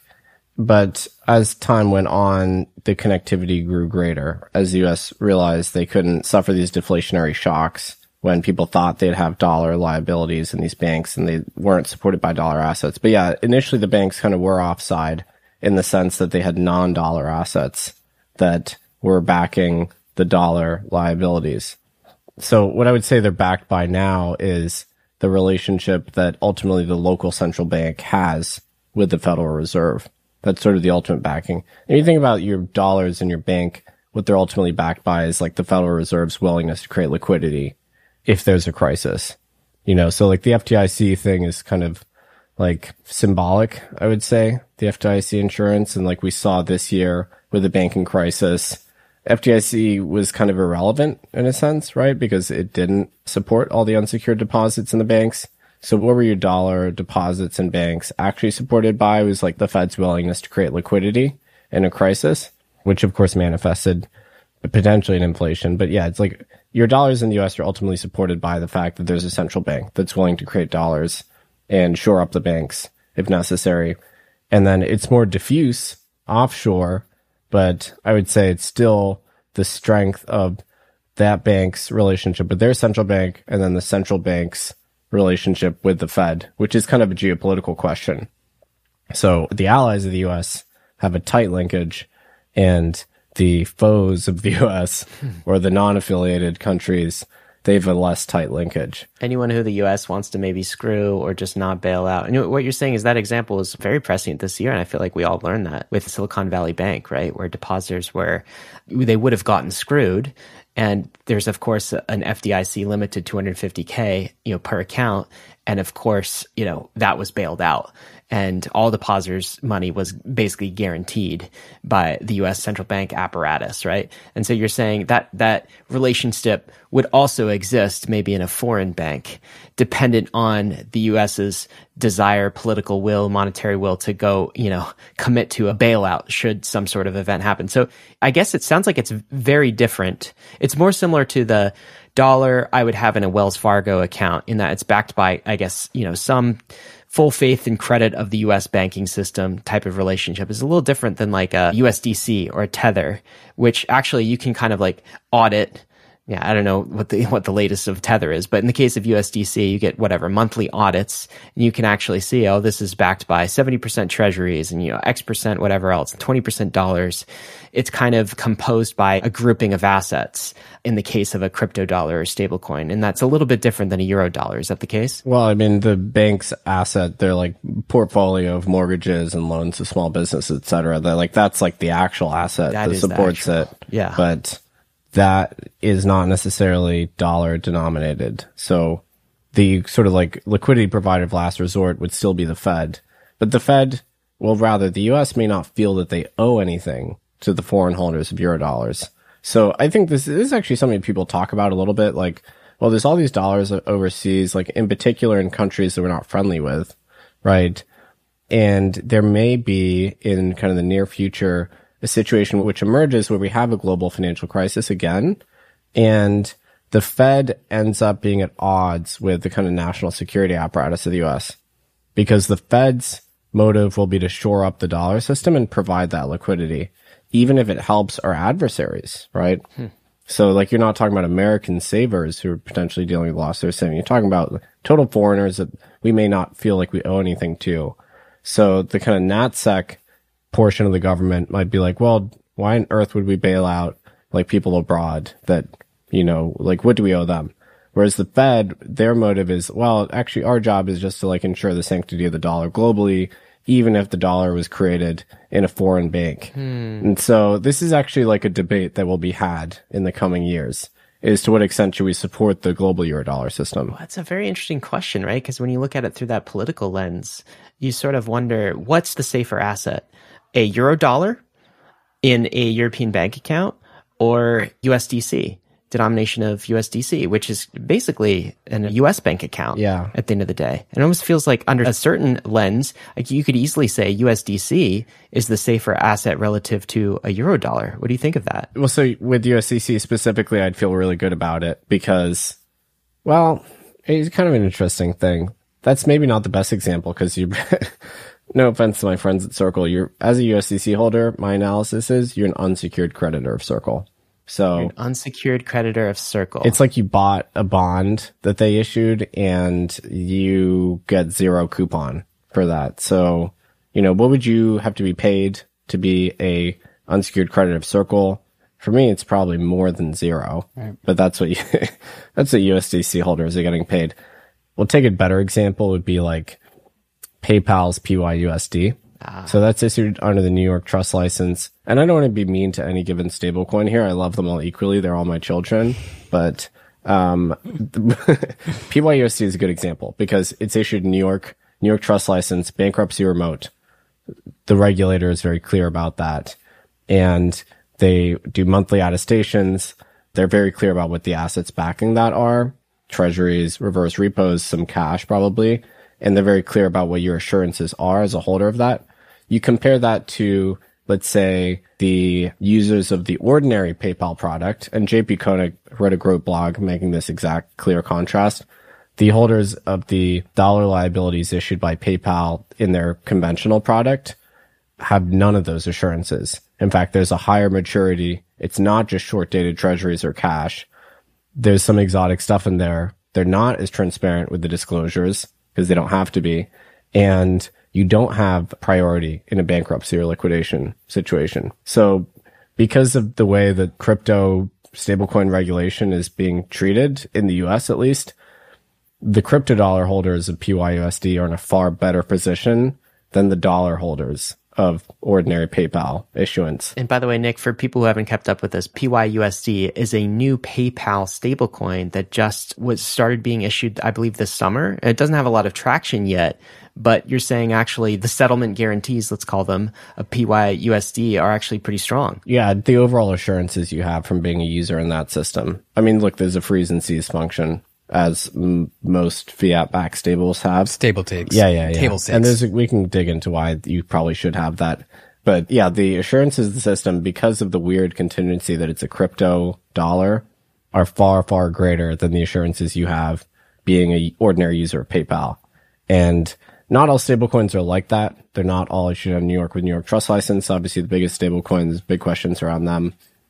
But as time went on, the connectivity grew greater as the U S realized they couldn't suffer these deflationary shocks when people thought they'd have dollar liabilities in these banks and they weren't supported by dollar assets. But yeah, initially the banks kind of were offside in the sense that they had non-dollar assets that were backing the dollar liabilities. So what I would say they're backed by now is the relationship that ultimately the local central bank has with the Federal Reserve. That's sort of the ultimate backing. And you think about your dollars in your bank, what they're ultimately backed by is like the Federal Reserve's willingness to create liquidity if there's a crisis. You know, so like the F D I C thing is kind of like symbolic, I would say, the F D I C insurance. And like we saw this year with the banking crisis, F D I C was kind of irrelevant in a sense, right? Because it didn't support all the unsecured deposits in the banks. So what were your dollar deposits in banks actually supported by? It was like the Fed's willingness to create liquidity in a crisis, which of course manifested potentially in inflation. But yeah, it's like your dollars in the U S are ultimately supported by the fact that there's a central bank that's willing to create dollars and shore up the banks if necessary. And then it's more diffuse offshore, but I would say it's still the strength of that bank's relationship with their central bank and then the central bank's relationship with the Fed, which is kind of a geopolitical question. So the allies of the U S have a tight linkage and the foes of the U S or the non-affiliated countries, they have a less tight linkage. Anyone who the U S wants to maybe screw or just not bail out. And what you're saying is that example is very prescient this year. And I feel like we all learned that with Silicon Valley Bank, right? Where depositors were, they would have gotten screwed. And there's, of course, an F D I C limit to two hundred fifty K, you know, per account. And of course, you know, that was bailed out. And all depositors' money was basically guaranteed by the U S central bank apparatus, right? And so you're saying that that relationship would also exist maybe in a foreign bank, dependent on the U S's desire, political will, monetary will to go, you know, commit to a bailout should some sort of event happen. So I guess it sounds like it's very different. It's more similar to the dollar I would have in a Wells Fargo account in that it's backed by, I guess, you know, some full faith and credit of the U S banking system type of relationship. Is a little different than like a U S D C or a Tether, which actually you can kind of like audit Yeah, I don't know what the what the latest of Tether is, but in the case of U S D C, you get whatever monthly audits, and you can actually see, oh, this is backed by seventy percent treasuries and, you know, X percent whatever else, twenty percent dollars. It's kind of composed by a grouping of assets in the case of a crypto dollar or stablecoin, and that's a little bit different than a euro dollar. Is that the case? Well, I mean, the bank's asset, their like portfolio of mortgages and loans to small businesses, et cetera. That like that's like the actual asset That that, is the supports actual- it. yeah. But that is not necessarily dollar denominated. So the sort of like liquidity provider of last resort would still be the Fed. But the Fed, well, rather, the U S may not feel that they owe anything to the foreign holders of euro dollars. So I think this is actually something people talk about a little bit. Like, well, there's all these dollars overseas, like in particular in countries that we're not friendly with, right? And there may be in kind of the near future a situation which emerges where we have a global financial crisis again, and the Fed ends up being at odds with the kind of national security apparatus of the U S, because the Fed's motive will be to shore up the dollar system and provide that liquidity, even if it helps our adversaries, right? Hmm. So like, you're not talking about American savers who are potentially dealing with loss they're saving. You're talking about total foreigners that we may not feel like we owe anything to. So the kind of NatSec portion of the government might be like, well, why on earth would we bail out like people abroad that, you know, like what do we owe them? Whereas the Fed, their motive is, well, actually our job is just to like ensure the sanctity of the dollar globally, even if the dollar was created in a foreign bank. Hmm. And so this is actually like a debate that will be had in the coming years, is to what extent should we support the global Eurodollar system? Well, that's a very interesting question, right? Because when you look at it through that political lens, you sort of wonder, what's the safer asset? A Eurodollar in a European bank account, or U S D C, denomination of U S D C, which is basically a U S bank account yeah. at the end of the day. It almost feels like under a certain lens, like you could easily say U S D C is the safer asset relative to a Eurodollar. What do you think of that? Well, so with U S D C specifically, I'd feel really good about it because, well, it's kind of an interesting thing. That's maybe not the best example because you... No offense to my friends at Circle. You're, as a U S D C holder, my analysis is you're an unsecured creditor of Circle. So you're an unsecured creditor of Circle. It's like you bought a bond that they issued and you get zero coupon for that. So, you know, what would you have to be paid to be a unsecured creditor of Circle? For me, it's probably more than zero, right. But that's what you, that's what U S D C holders are getting paid. We'll take a better example would be like PayPal's P Y U S D. Ah. So that's issued under the New York Trust License. And I don't want to be mean to any given stablecoin here. I love them all equally. They're all my children. But um, P Y U S D is a good example because it's issued in New York, New York Trust License, bankruptcy remote. The regulator is very clear about that. And they do monthly attestations. They're very clear about what the assets backing that are. Treasuries, reverse repos, some cash probably. And they're very clear about what your assurances are as a holder of that. You compare that to, let's say, the users of the ordinary PayPal product, and J P Koenig wrote a great blog making this exact clear contrast. The holders of the dollar liabilities issued by PayPal in their conventional product have none of those assurances. In fact, there's a higher maturity. It's not just short-dated treasuries or cash. There's some exotic stuff in there. They're not as transparent with the disclosures, because they don't have to be, and you don't have priority in a bankruptcy or liquidation situation. So because of the way that crypto stablecoin regulation is being treated in the U S at least, the crypto dollar holders of P Y U S D are in a far better position than the dollar holders of ordinary PayPal issuance. And by the way, Nick, for people who haven't kept up with this, P Y U S D is a new PayPal stablecoin that just was started being issued, I believe, this summer. It doesn't have a lot of traction yet, but you're saying actually the settlement guarantees, let's call them, of P Y U S D are actually pretty strong. Yeah, the overall assurances you have from being a user in that system. I mean, look, there's a freeze and seize function, as m- most fiat-backed stables have. Stable takes. Yeah, yeah, yeah. Table stakes. And there's a, we can dig into why you probably should have that. But yeah, the assurances of the system, because of the weird contingency that it's a crypto dollar, are far, far greater than the assurances you have being an ordinary user of PayPal. And not all stablecoins are like that. They're not all issued in New York with New York Trust License. Obviously, the biggest stablecoins, big questions around them.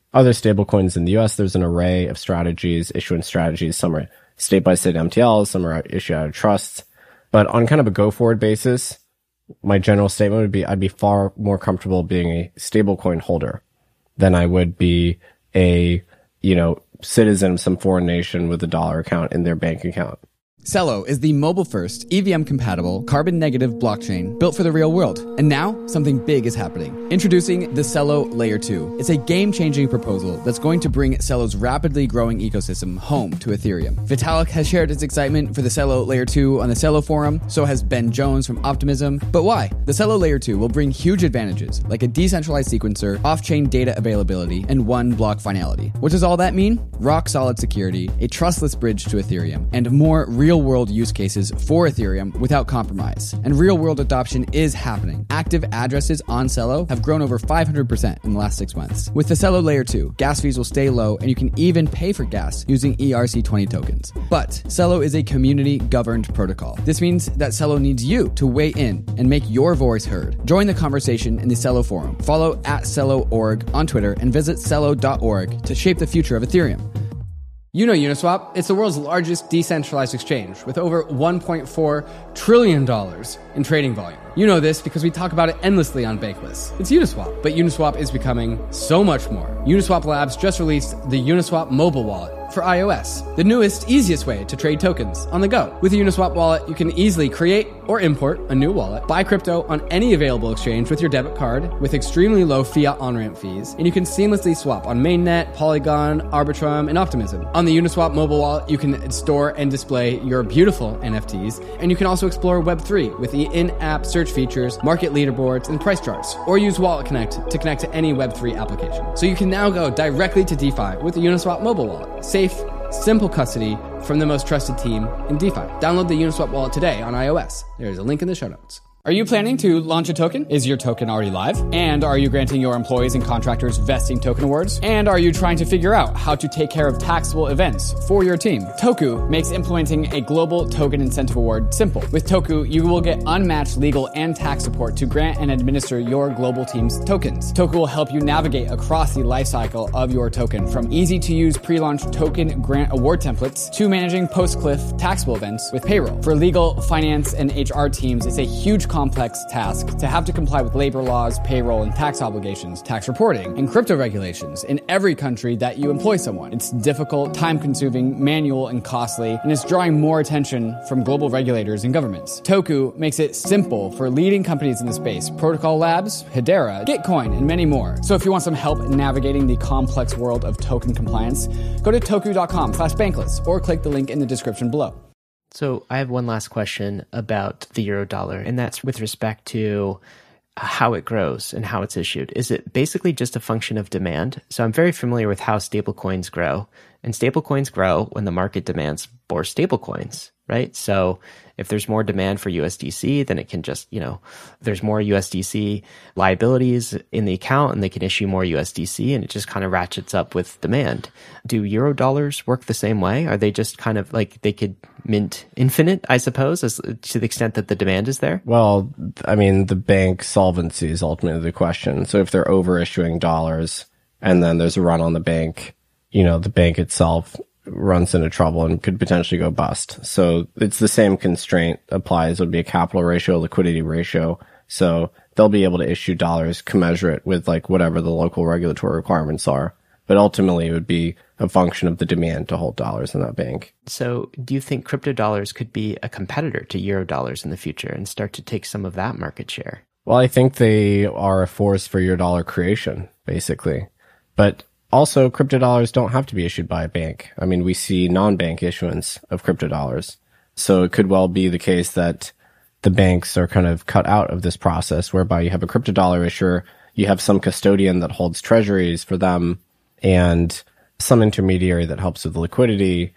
other stablecoins in the U S, there's an array of strategies, issuance strategies. Some are state-by-state M T Ls, some are issued out of trusts. But on kind of a go-forward basis, my general statement would be I'd be far more comfortable being a stablecoin holder than I would be a, you know, citizen of some foreign nation with a dollar account in their bank account. Celo is the mobile-first, E V M-compatible, carbon-negative blockchain built for the real world. And now, something big is happening. Introducing the Celo Layer two. It's a game-changing proposal that's going to bring Celo's rapidly growing ecosystem home to Ethereum. Vitalik has shared his excitement for the Celo Layer two on the Celo forum, so has Ben Jones from Optimism. But why? The Celo Layer two will bring huge advantages, like a decentralized sequencer, off-chain data availability, and one-block finality. What does all that mean? Rock-solid security, a trustless bridge to Ethereum, and more real real-world use cases for Ethereum without compromise. And real-world adoption is happening. Active addresses on Celo have grown over five hundred percent in the last six months. With the Celo Layer two, gas fees will stay low, and you can even pay for gas using E R C twenty tokens. But Celo is a community-governed protocol. This means that Celo needs you to weigh in and make your voice heard. Join the conversation in the Celo forum. Follow at Celo dot org on Twitter and visit Celo dot org to shape the future of Ethereum. You know Uniswap. It's the world's largest decentralized exchange with over one point four trillion dollars in trading volume. You know this because we talk about it endlessly on Bankless. It's Uniswap, but Uniswap is becoming so much more. Uniswap Labs just released the Uniswap mobile wallet for iOS, the newest, easiest way to trade tokens on the go. With the Uniswap wallet, you can easily create or import a new wallet, buy crypto on any available exchange with your debit card with extremely low fiat on-ramp fees, and you can seamlessly swap on Mainnet, Polygon, Arbitrum, and Optimism. On the Uniswap mobile wallet, you can store and display your beautiful N F Ts, and you can also explore Web three with the in-app search features, market leaderboards, and price charts, or use Wallet Connect to connect to any Web three application. So you can now go directly to DeFi with the Uniswap mobile wallet. Safe, simple custody from the most trusted team in DeFi. Download the Uniswap wallet today on iOS. There's a link in the show notes. Are you planning to launch a token? Is your token already live? And are you granting your employees and contractors vesting token awards? And are you trying to figure out how to take care of taxable events for your team? Toku makes implementing a global token incentive award simple. With Toku, you will get unmatched legal and tax support to grant and administer your global team's tokens. Toku will help you navigate across the lifecycle of your token, from easy-to-use pre-launch token grant award templates to managing post-cliff taxable events with payroll. For legal, finance, and H R teams, it's a huge complex task to have to comply with labor laws, payroll and tax obligations, tax reporting, and crypto regulations in every country that you employ someone. It's difficult, time-consuming, manual, and costly, and it's drawing more attention from global regulators and governments. Toku makes it simple for leading companies in the space: Protocol Labs, Hedera, Gitcoin, and many more. So if you want some help navigating the complex world of token compliance, go to toku dot com slash bankless or click the link in the description below. So I have one last question about the euro dollar, and that's with respect to how it grows and how it's issued. Is it basically just a function of demand? So I'm very familiar with how stablecoins grow, and stablecoins grow when the market demands more stablecoins, right? So if there's more demand for U S D C, then it can just, you know, there's more U S D C liabilities in the account and they can issue more U S D C, and it just kind of ratchets up with demand. Do euro dollars work the same way? Are they just kind of like they could mint infinite, I suppose, as, to the extent that the demand is there? Well, I mean, the bank solvency is ultimately the question. So if they're over issuing dollars and then there's a run on the bank, you know, the bank itself runs into trouble and could potentially go bust. So it's the same constraint applies. It would be a capital ratio, liquidity ratio. So they'll be able to issue dollars commensurate with like whatever the local regulatory requirements are. But ultimately it would be a function of the demand to hold dollars in that bank. So do you think crypto dollars could be a competitor to euro dollars in the future and start to take some of that market share? Well, I think they are a force for euro dollar creation, basically. But also, crypto dollars don't have to be issued by a bank. I mean, we see non-bank issuance of crypto dollars. So it could well be the case that the banks are kind of cut out of this process, whereby you have a crypto dollar issuer, you have some custodian that holds treasuries for them, and some intermediary that helps with the liquidity,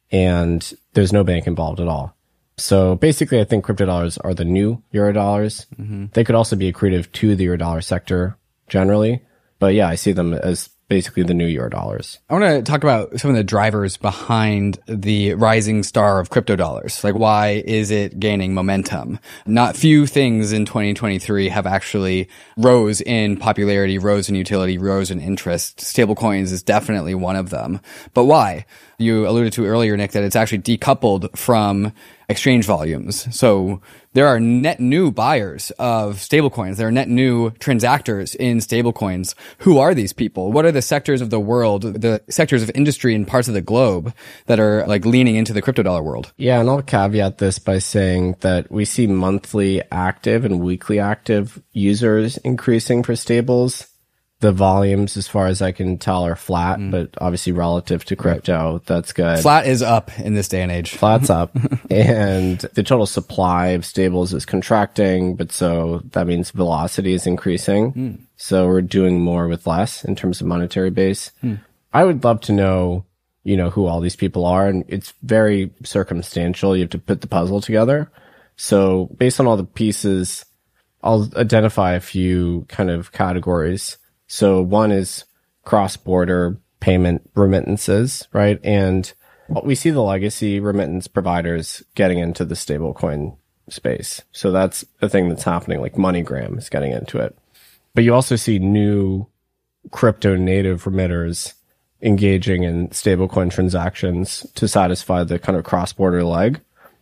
and there's no bank involved at all. So basically, I think crypto dollars are the new euro dollars. Mm-hmm. They could also be accretive to the euro dollar sector generally. But yeah, I see them as basically the new euro dollars. I want to talk about some of the drivers behind the rising star of crypto dollars. Like, why is it gaining momentum? Not few things in twenty twenty-three have actually rose in popularity, rose in utility, rose in interest. Stablecoins is definitely one of them. But why? You alluded to earlier, Nick, that it's actually decoupled from exchange volumes. So there are net new buyers of stablecoins. There are net new transactors in stablecoins. Who are these people? What are the sectors of the world, the sectors of industry and parts of the globe that are like leaning into the crypto dollar world? Yeah, and I'll caveat this by saying that we see monthly active and weekly active users increasing for stables. The volumes, as far as I can tell, are flat, mm. but obviously relative to crypto, right. That's good. Flat is up in this day and age. Flat's up. And the total supply of stables is contracting, but so that means velocity is increasing. Mm. So we're doing more with less in terms of monetary base. Mm. I would love to know, you know, who all these people are. And it's very circumstantial. You have to put the puzzle together. So based on all the pieces, I'll identify a few kind of categories. So one is cross-border payment remittances, right? And we see the legacy remittance providers getting into the stablecoin space. So that's the thing that's happening, like MoneyGram is getting into it. But you also see new crypto native remitters engaging in stablecoin transactions to satisfy the kind of cross-border leg.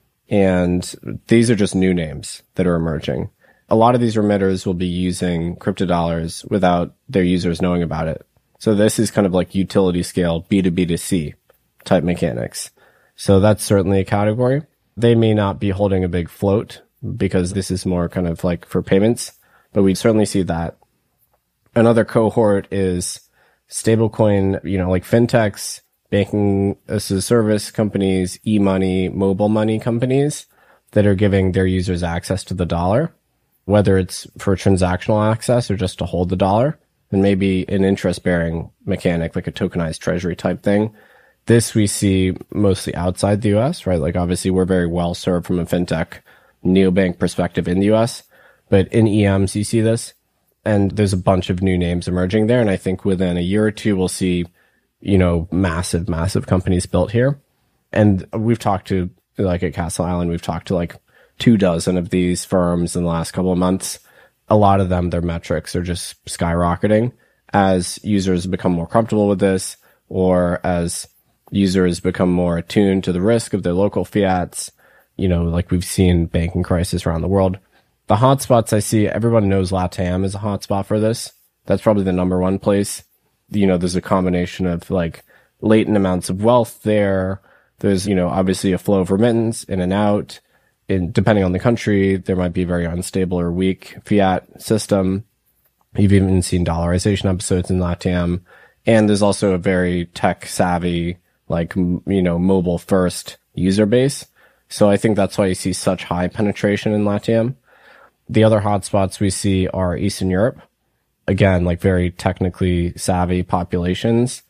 And these are just new names that are emerging. A lot of these remitters will be using crypto dollars without their users knowing about it. So this is kind of like utility scale B two B to C type mechanics. So that's certainly a category. They may not be holding a big float because this is more kind of like for payments, but we certainly see that. Another cohort is stablecoin, you know, like fintechs, banking as a service companies, e-money, mobile money companies that are giving their users access to the dollar, whether it's for transactional access or just to hold the dollar, and maybe an interest-bearing mechanic, like a tokenized treasury type thing. This we see mostly outside the U S, right? Like obviously we're very well served from a fintech neobank perspective in the U S, but in E Ms you see this, and there's a bunch of new names emerging there. And I think within a year or two, we'll see, you know, massive, massive companies built here. And we've talked to, like at Castle Island, we've talked to like two dozen of these firms in the last couple of months. A lot of them, their metrics are just skyrocketing as users become more comfortable with this, or as users become more attuned to the risk of their local fiats, you know, like we've seen banking crisis around the world. The hotspots I see, everyone knows LATAM is a hotspot for this. That's probably the number one place. You know, there's a combination of like latent amounts of wealth there. There's, you know, obviously a flow of remittance in and out. In, depending on the country, there might be a very unstable or weak fiat system. You've even seen dollarization episodes in LATAM. And there's also a very tech savvy, like, you know, mobile first user base. So I think that's why you see such high penetration in LATAM. The other hotspots we see are Eastern Europe. Again, like very technically savvy populations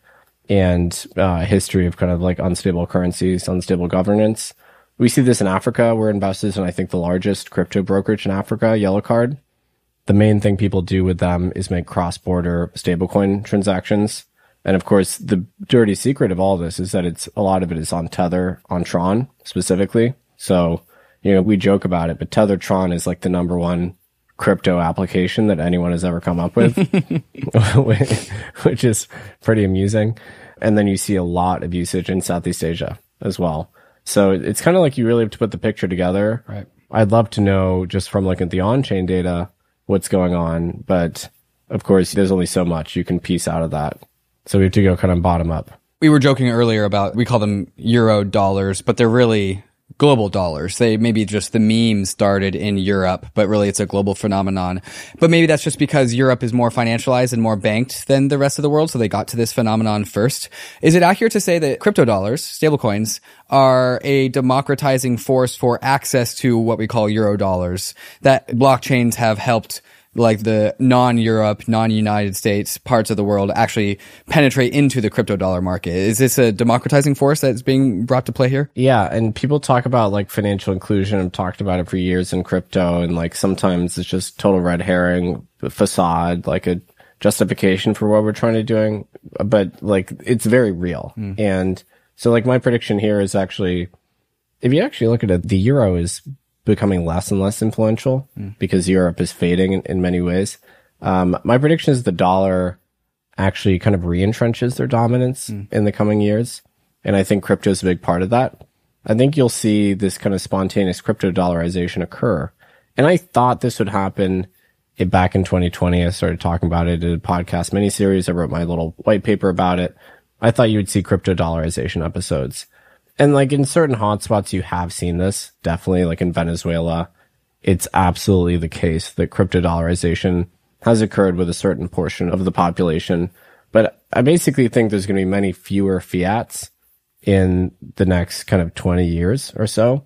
and uh, history of kind of like unstable currencies, unstable governance. We see this in Africa. We're investors in, I think, the largest crypto brokerage in Africa, Yellow Card. The main thing people do with them is make cross-border stablecoin transactions. And of course, the dirty secret of all this is that it's a lot of it is on Tether, on Tron specifically. So, you know, we joke about it, but Tether Tron is like the number one crypto application that anyone has ever come up with, which is pretty amusing. And then you see a lot of usage in Southeast Asia as well. So it's kind of like you really have to put the picture together. Right. I'd love to know just from looking at the on-chain data what's going on, but of course there's only so much you can piece out of that. So we have to go kind of bottom up. We were joking earlier about, we call them euro dollars, but they're really global dollars. They maybe just the meme started in Europe, but really it's a global phenomenon. But maybe that's just because Europe is more financialized and more banked than the rest of the world, so they got to this phenomenon first. Is it accurate to say that crypto dollars, stablecoins, are a democratizing force for access to what we call euro dollars, that blockchains have helped like the non-Europe, non-United States parts of the world actually penetrate into the crypto dollar market? Is this a democratizing force that's being brought to play here? Yeah, and people talk about like financial inclusion. I've talked about it for years in crypto, and like sometimes it's just total red herring, facade, like a justification for what we're trying to doing, but like it's very real. Mm. And so like my prediction here is actually, if you actually look at it, the euro is becoming less and less influential mm. because Europe is fading in, in many ways. Um, my prediction is the dollar actually kind of re-entrenches their dominance mm. in the coming years. And I think crypto is a big part of that. I think you'll see this kind of spontaneous crypto dollarization occur. And I thought this would happen it, back in twenty twenty. I started talking about it in a podcast miniseries. I wrote my little white paper about it. I thought you would see crypto dollarization episodes. And like in certain hotspots, you have seen this. Definitely like in Venezuela, it's absolutely the case that crypto dollarization has occurred with a certain portion of the population. But I basically think there's going to be many fewer fiats in the next kind of twenty years or so.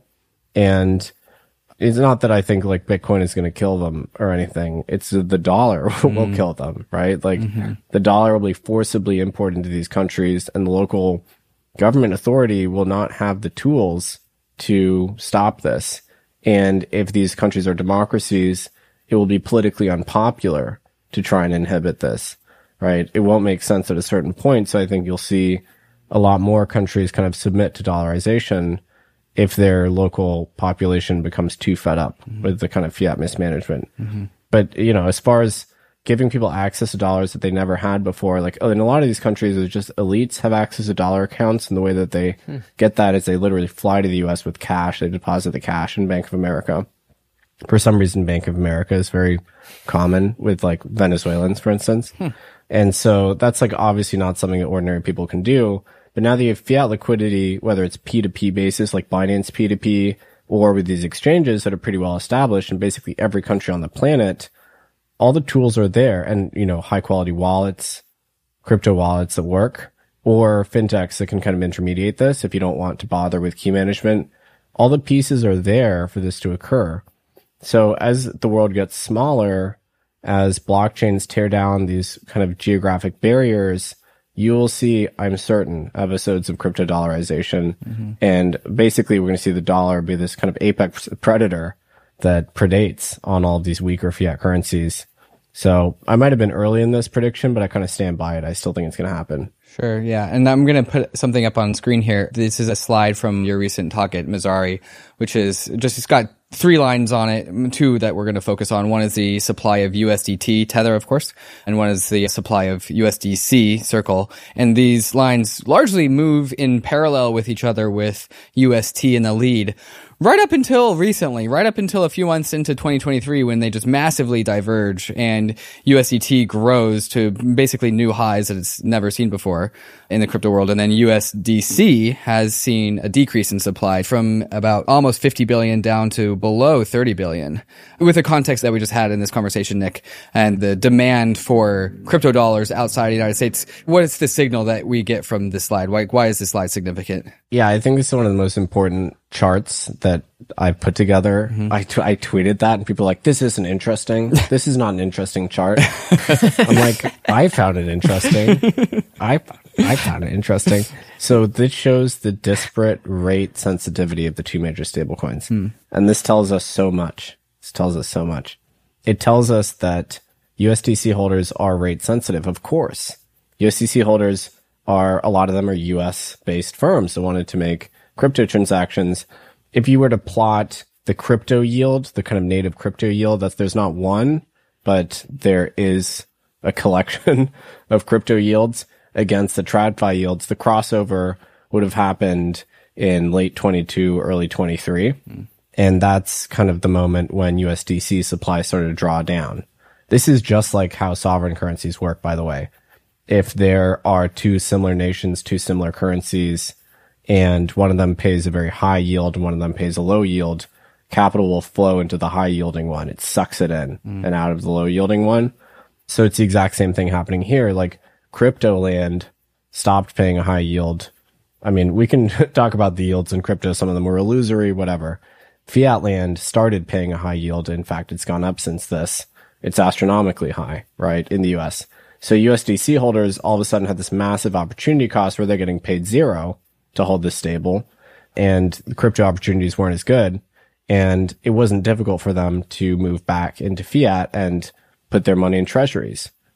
And it's not that I think like Bitcoin is going to kill them or anything. It's the dollar will mm. kill them, right? Like mm-hmm. the dollar will be forcibly imported into these countries, and the local government authority will not have the tools to stop this. And if these countries are democracies, it will be politically unpopular to try and inhibit this, right? It won't make sense at a certain point. So I think you'll see a lot more countries kind of submit to dollarization if their local population becomes too fed up mm-hmm. with the kind of fiat mismanagement. Mm-hmm. But, you know, as far as giving people access to dollars that they never had before, like in a lot of these countries, it's just elites have access to dollar accounts. And the way that they hmm. get that is they literally fly to the U S with cash. They deposit the cash in Bank of America. For some reason, Bank of America is very common with like Venezuelans, for instance. Hmm. And so that's like obviously not something that ordinary people can do. But now that you have fiat liquidity, whether it's P two P basis like Binance P two P or with these exchanges that are pretty well established in basically every country on the planet, all the tools are there, and, you know, high quality wallets, crypto wallets that work, or fintechs that can kind of intermediate this if you don't want to bother with key management. All the pieces are there for this to occur. So as the world gets smaller, as blockchains tear down these kind of geographic barriers, you will see, I'm certain, episodes of crypto dollarization. Mm-hmm. And basically, we're going to see the dollar be this kind of apex predator that predates on all of these weaker fiat currencies. So I might have been early in this prediction, but I kind of stand by it. I still think it's going to happen. Sure, yeah. And I'm going to put something up on screen here. This is a slide from your recent talk at Messari, which is just, it's got three lines on it, two that we're going to focus on. One is the supply of U S D T, Tether, of course, and one is the supply of U S D C, Circle. And these lines largely move in parallel with each other, with U S T in the lead. Right up until recently, right up until a few months into twenty twenty-three, when they just massively diverge and U S D T grows to basically new highs that it's never seen before in the crypto world. And then U S D C has seen a decrease in supply from about almost fifty billion down to below thirty billion. With the context that we just had in this conversation, Nick, and the demand for crypto dollars outside the United States, what is the signal that we get from this slide? Why, why is this slide significant? Yeah, I think this is one of the most important charts that I've put together. Mm-hmm. I, t- I tweeted that and people are like, this isn't interesting. This is not an interesting chart. I'm like, I found it interesting. I, I found it interesting. So this shows the disparate rate sensitivity of the two major stablecoins. Mm. And this tells us so much. This tells us so much. It tells us that U S D C holders are rate sensitive. Of course, U S D C holders are, a lot of them are U S based firms that wanted to make crypto transactions. If you were to plot the crypto yield, the kind of native crypto yield, that there's not one, but there is a collection of crypto yields against the TradFi yields, the crossover would have happened in late twenty-two, early twenty-three. Mm. And that's kind of the moment when U S D C supply started to draw down. This is just like how sovereign currencies work, by the way. If there are two similar nations, two similar currencies, and one of them pays a very high yield and one of them pays a low yield, capital will flow into the high yielding one. It sucks it in mm. and out of the low yielding one. So it's the exact same thing happening here. Like crypto land stopped paying a high yield. I mean, we can talk about the yields in crypto. Some of them were illusory, whatever. Fiat land started paying a high yield. In fact, it's gone up since this. It's astronomically high, right, in the U S. So U S D C holders all of a sudden had this massive opportunity cost where they're getting paid zero to hold this stable, and the crypto opportunities weren't as good. And it wasn't difficult for them to move back into fiat and put their money in treasuries,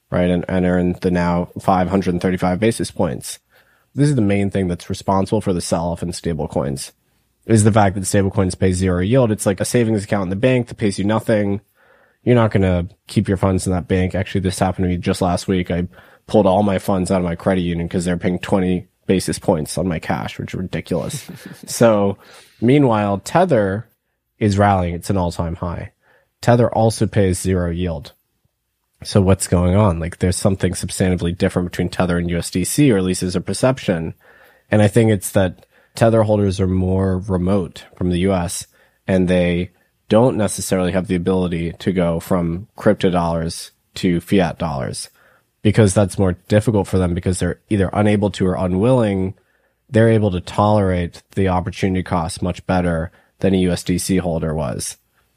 right? And, and earn the now five hundred thirty-five basis points. This is the main thing that's responsible for the sell-off in stablecoins, is the fact that stablecoins pay zero yield. It's like a savings account in the bank that pays you nothing. You're not going to keep your funds in that bank. Actually, this happened to me just last week. I pulled all my funds out of my credit union because they're paying twenty basis points on my cash, which is ridiculous. So meanwhile, Tether is rallying. It's an all-time high. Tether also pays zero yield. So what's going on? Like, there's something substantively different between Tether and U S D C, or at least there's a perception. And I think it's that Tether holders are more remote from the U S, and they don't necessarily have the ability to go from crypto dollars to fiat dollars, because that's more difficult for them, because they're either unable to or unwilling. They're able to tolerate the opportunity cost much better than a U S D C holder was.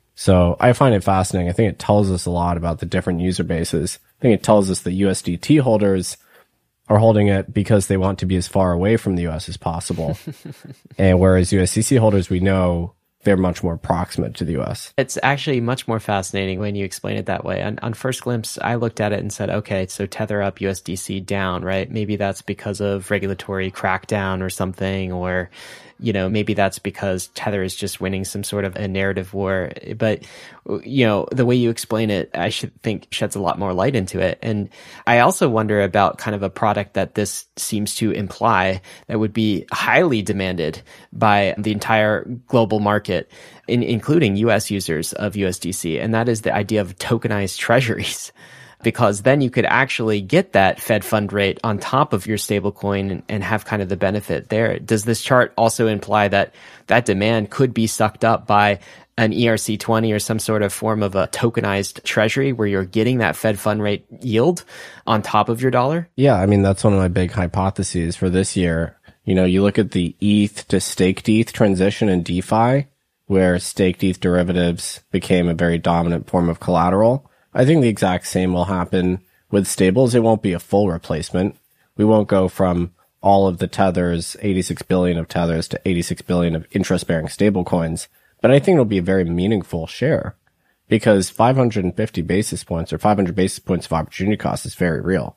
So I find it fascinating. I think it tells us a lot about the different user bases. I think it tells us that U S D T holders are holding it because they want to be as far away from the U S as possible. And whereas U S D C holders, we know they're much more proximate to the U S. It's actually much more fascinating when you explain it that way. On, on first glimpse, I looked at it and said, okay, so Tether up, U S D C down, right? Maybe that's because of regulatory crackdown or something, or, you know, maybe that's because Tether is just winning some sort of a narrative war. But, you know, the way you explain it, I should think sheds a lot more light into it. And I also wonder about kind of a product that this seems to imply that would be highly demanded by the entire global market, in, including U S users of U S D C. And that is the idea of tokenized treasuries. Because then you could actually get that Fed fund rate on top of your stablecoin and, and have kind of the benefit there. Does this chart also imply that that demand could be sucked up by an E R C twenty or some sort of form of a tokenized treasury where you're getting that Fed fund rate yield on top of your dollar? Yeah, I mean, that's one of my big hypotheses for this year. You know, you look at the E T H to staked E T H transition in DeFi, where staked E T H derivatives became a very dominant form of collateral. I think the exact same will happen with stables. It won't be a full replacement. We won't go from all of the tethers, eighty-six billion of tethers, to eighty-six billion of interest-bearing stablecoins. But I think it'll be a very meaningful share, because five hundred fifty basis points or five hundred basis points of opportunity cost is very real.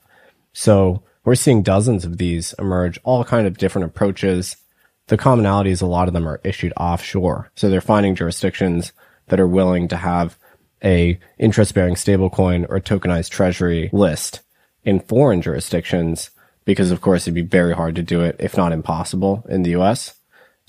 So we're seeing dozens of these emerge, all kind of different approaches. The commonality is a lot of them are issued offshore. So they're finding jurisdictions that are willing to have a interest-bearing stablecoin or tokenized treasury list in foreign jurisdictions, because of course it'd be very hard to do it, if not impossible, in the U S.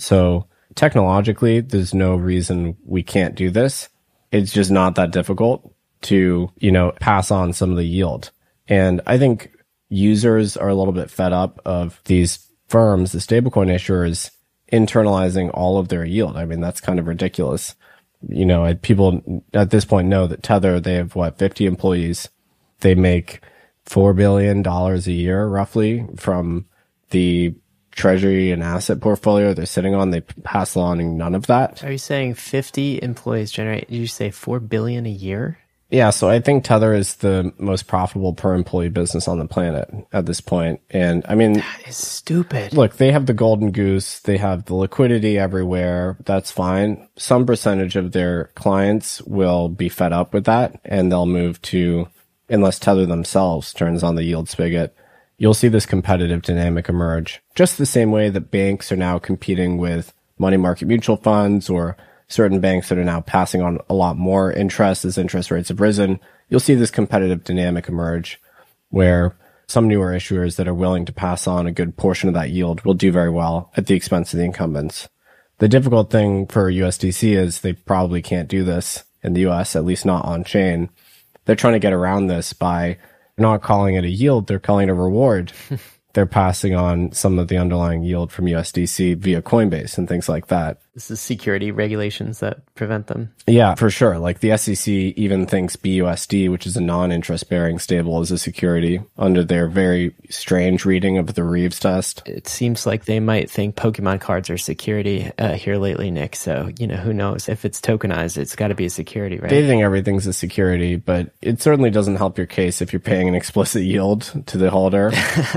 So technologically, there's no reason we can't do this. It's just not that difficult to, you know, pass on some of the yield. And I think users are a little bit fed up of these firms, the stablecoin issuers, internalizing all of their yield. I mean, that's kind of ridiculous. You know, people at this point know that Tether, they have what, fifty employees. They make four billion dollars a year roughly from the treasury and asset portfolio they're sitting on. They pass along none of that. Are you saying fifty employees generate, did you say four billion dollars a year? Yeah, so I think Tether is the most profitable per employee business on the planet at this point. And I mean, that is stupid. Look, they have the golden goose. They have the liquidity everywhere. That's fine. Some percentage of their clients will be fed up with that, and they'll move to, unless Tether themselves turns on the yield spigot, you'll see this competitive dynamic emerge. Just the same way that banks are now competing with money market mutual funds, or certain banks that are now passing on a lot more interest as interest rates have risen. You'll see this competitive dynamic emerge where some newer issuers that are willing to pass on a good portion of that yield will do very well at the expense of the incumbents. The difficult thing for U S D C is they probably can't do this in the U S, at least not on chain. They're trying to get around this by not calling it a yield, they're calling it a reward. They're passing on some of the underlying yield from U S D C via Coinbase and things like that. This is security regulations that prevent them. Yeah, for sure. Like the S E C even thinks B U S D, which is a non-interest bearing stable, is a security under their very strange reading of the Reeves test. It seems like they might think Pokemon cards are security uh, here lately, Nick. So, you know, who knows? If it's tokenized, it's got to be a security, right? They think everything's a security, but it certainly doesn't help your case if you're paying an explicit yield to the holder.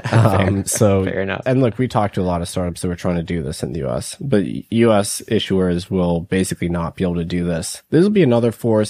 um, so, Fair enough. And look, we talked to a lot of startups that were trying to do this in the U S, but U S issuers will basically not be able to do this. This will be another force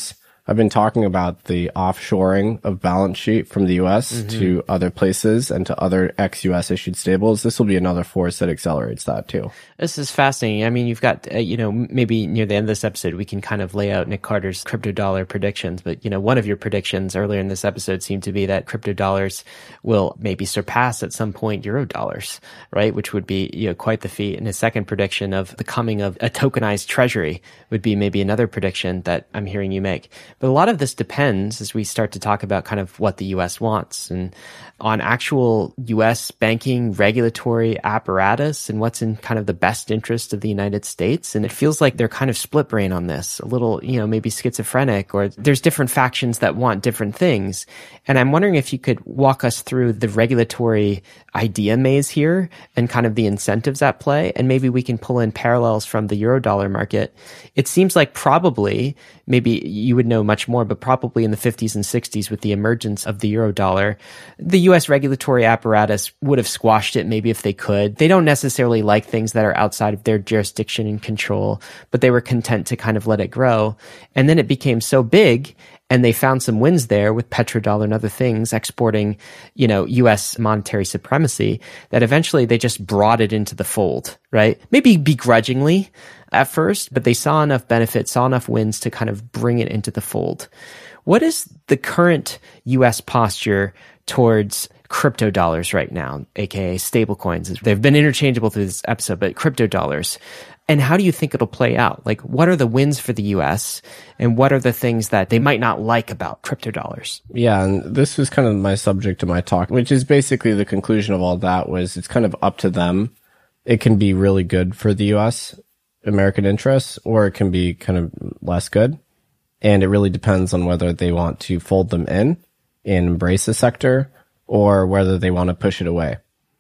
I've been talking about the offshoring of balance sheet from the U S mm-hmm. to other places and to other ex-U S issued stables. This will be another force that accelerates that too. This is fascinating. I mean, you've got, uh, you know, maybe near the end of this episode, we can kind of lay out Nick Carter's crypto dollar predictions. But, you know, one of your predictions earlier in this episode seemed to be that crypto dollars will maybe surpass at some point euro dollars, right? Which would be, you know, quite the feat. And his second prediction of the coming of a tokenized treasury would be maybe another prediction that I'm hearing you make. But a lot of this depends as we start to talk about kind of what the U S wants and on actual U S banking regulatory apparatus and what's in kind of the best interest of the United States. And it feels like they're kind of split brain on this, a little, you know, maybe schizophrenic, or there's different factions that want different things. And I'm wondering if you could walk us through the regulatory idea maze here and kind of the incentives at play. And maybe we can pull in parallels from the Eurodollar market. It seems like probably, maybe you would know much more, but probably in the fifties and sixties with the emergence of the Eurodollar, the U S regulatory apparatus would have squashed it maybe if they could. They don't necessarily like things that are outside of their jurisdiction and control, but they were content to kind of let it grow. And then it became so big, and they found some wins there with petrodollar and other things exporting, you know, U S monetary supremacy, that eventually they just brought it into the fold, right? Maybe begrudgingly at first, but they saw enough benefits, saw enough wins to kind of bring it into the fold. What is the current U S posture towards crypto dollars right now, aka stablecoins? They've been interchangeable through this episode, but crypto dollars. And how do you think it'll play out? Like, what are the wins for the U S and what are the things that they might not like about crypto dollars? Yeah, and this was kind of my subject of my talk, which is basically the conclusion of all that was it's kind of up to them. It can be really good for the U S, American interests, or it can be kind of less good. And it really depends on whether they want to fold them in and embrace the sector or whether they want to push it away.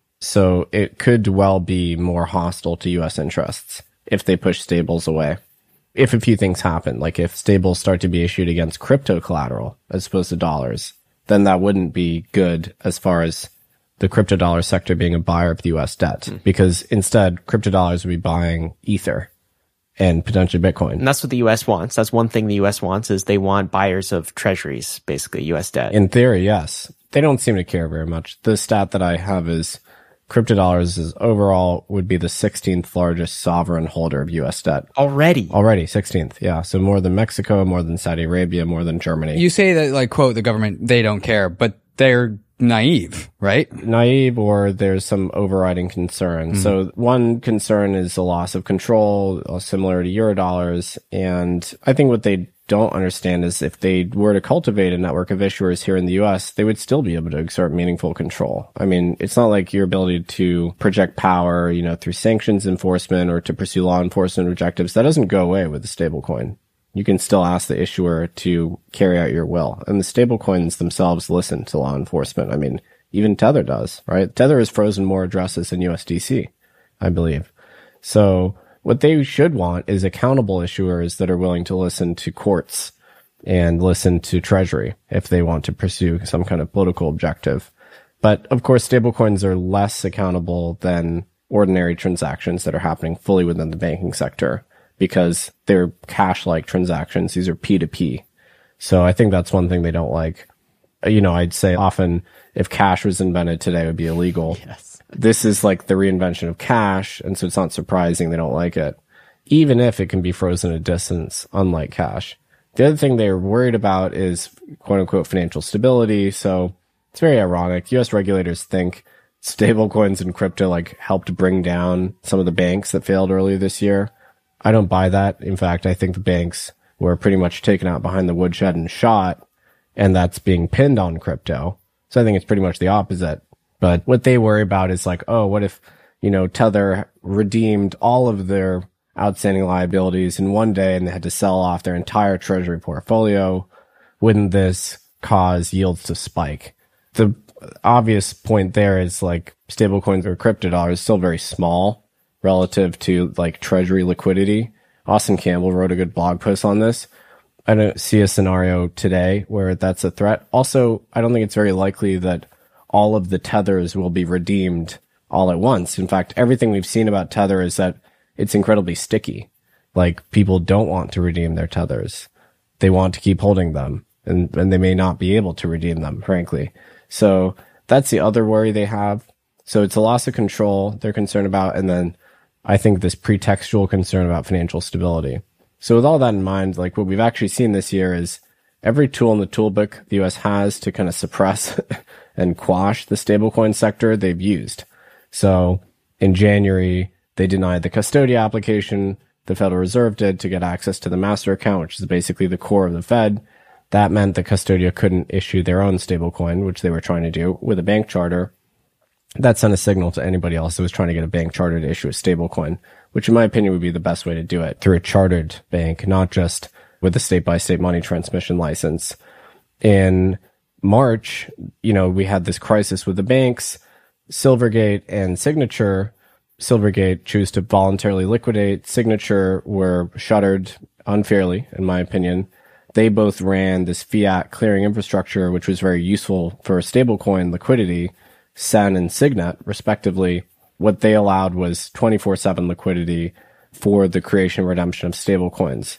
So it could well be more hostile to U S interests if they push stables away. If a few things happen, like if stables start to be issued against crypto collateral as opposed to dollars, then that wouldn't be good as far as the crypto dollar sector being a buyer of the U S debt, mm. because instead crypto dollars would be buying Ether and potentially Bitcoin. And that's what the U S wants. That's one thing the U S wants, is they want buyers of treasuries, basically U S debt. In theory, yes. They don't seem to care very much. The stat that I have is crypto dollars is overall would be the sixteenth largest sovereign holder of U S debt. Already? Already, sixteenth, yeah. So more than Mexico, more than Saudi Arabia, more than Germany. You say that, like, quote, the government, they don't care, but they're naive, right? Naive, or there's some overriding concern. Mm-hmm. So one concern is the loss of control, similar to Eurodollars. And I think what they don't understand is if they were to cultivate a network of issuers here in the U S, they would still be able to exert meaningful control. I mean, it's not like your ability to project power, you know, through sanctions enforcement or to pursue law enforcement objectives, that doesn't go away with the stablecoin. You can still ask the issuer to carry out your will. And the stablecoins themselves listen to law enforcement. I mean, even Tether does, right? Tether has frozen more addresses than U S D C, I believe. So what they should want is accountable issuers that are willing to listen to courts and listen to Treasury if they want to pursue some kind of political objective. But of course, stablecoins are less accountable than ordinary transactions that are happening fully within the banking sector, because they're cash-like transactions. These are P two P. So I think that's one thing they don't like. You know, I'd say often if cash was invented today, it would be illegal. Yes. This is like the reinvention of cash, and so it's not surprising they don't like it, even if it can be frozen at distance, unlike cash. The other thing they're worried about is quote-unquote financial stability. So it's very ironic. U S regulators think stablecoins and crypto like helped bring down some of the banks that failed earlier this year. I don't buy that. In fact, I think the banks were pretty much taken out behind the woodshed and shot, and that's being pinned on crypto. So I think it's pretty much the opposite. But what they worry about is like, oh, what if, you know, Tether redeemed all of their outstanding liabilities in one day and they had to sell off their entire treasury portfolio? Wouldn't this cause yields to spike? The obvious point there is like stablecoins or crypto dollars still very small relative to like treasury liquidity. Austin Campbell wrote a good blog post on this. I don't see a scenario today where that's a threat. Also, I don't think it's very likely that all of the tethers will be redeemed all at once. In fact, everything we've seen about Tether is that it's incredibly sticky. Like, people don't want to redeem their tethers. they want to keep holding them, and, and they may not be able to redeem them, frankly. So that's the other worry they have. So it's a loss of control they're concerned about, and then I think this pretextual concern about financial stability. So with all that in mind, like what we've actually seen this year is every tool in the toolbook the U S has to kind of suppress and quash the stablecoin sector they've used. So in January, they denied the Custodia application the Federal Reserve did to get access to the master account, which is basically the core of the Fed. That meant that Custodia couldn't issue their own stablecoin, which they were trying to do with a bank charter. That sent a signal to anybody else that was trying to get a bank charter to issue a stablecoin, which in my opinion would be the best way to do it, through a chartered bank, not just with a state-by-state money transmission license. In March, you know, we had this crisis with the banks. Silvergate and Signature. Silvergate chose to voluntarily liquidate. Signature were shuttered unfairly, in my opinion. They both ran this fiat clearing infrastructure, which was very useful for stablecoin liquidity, S E N and Signet, respectively. What they allowed was twenty-four seven liquidity for the creation and redemption of stablecoins.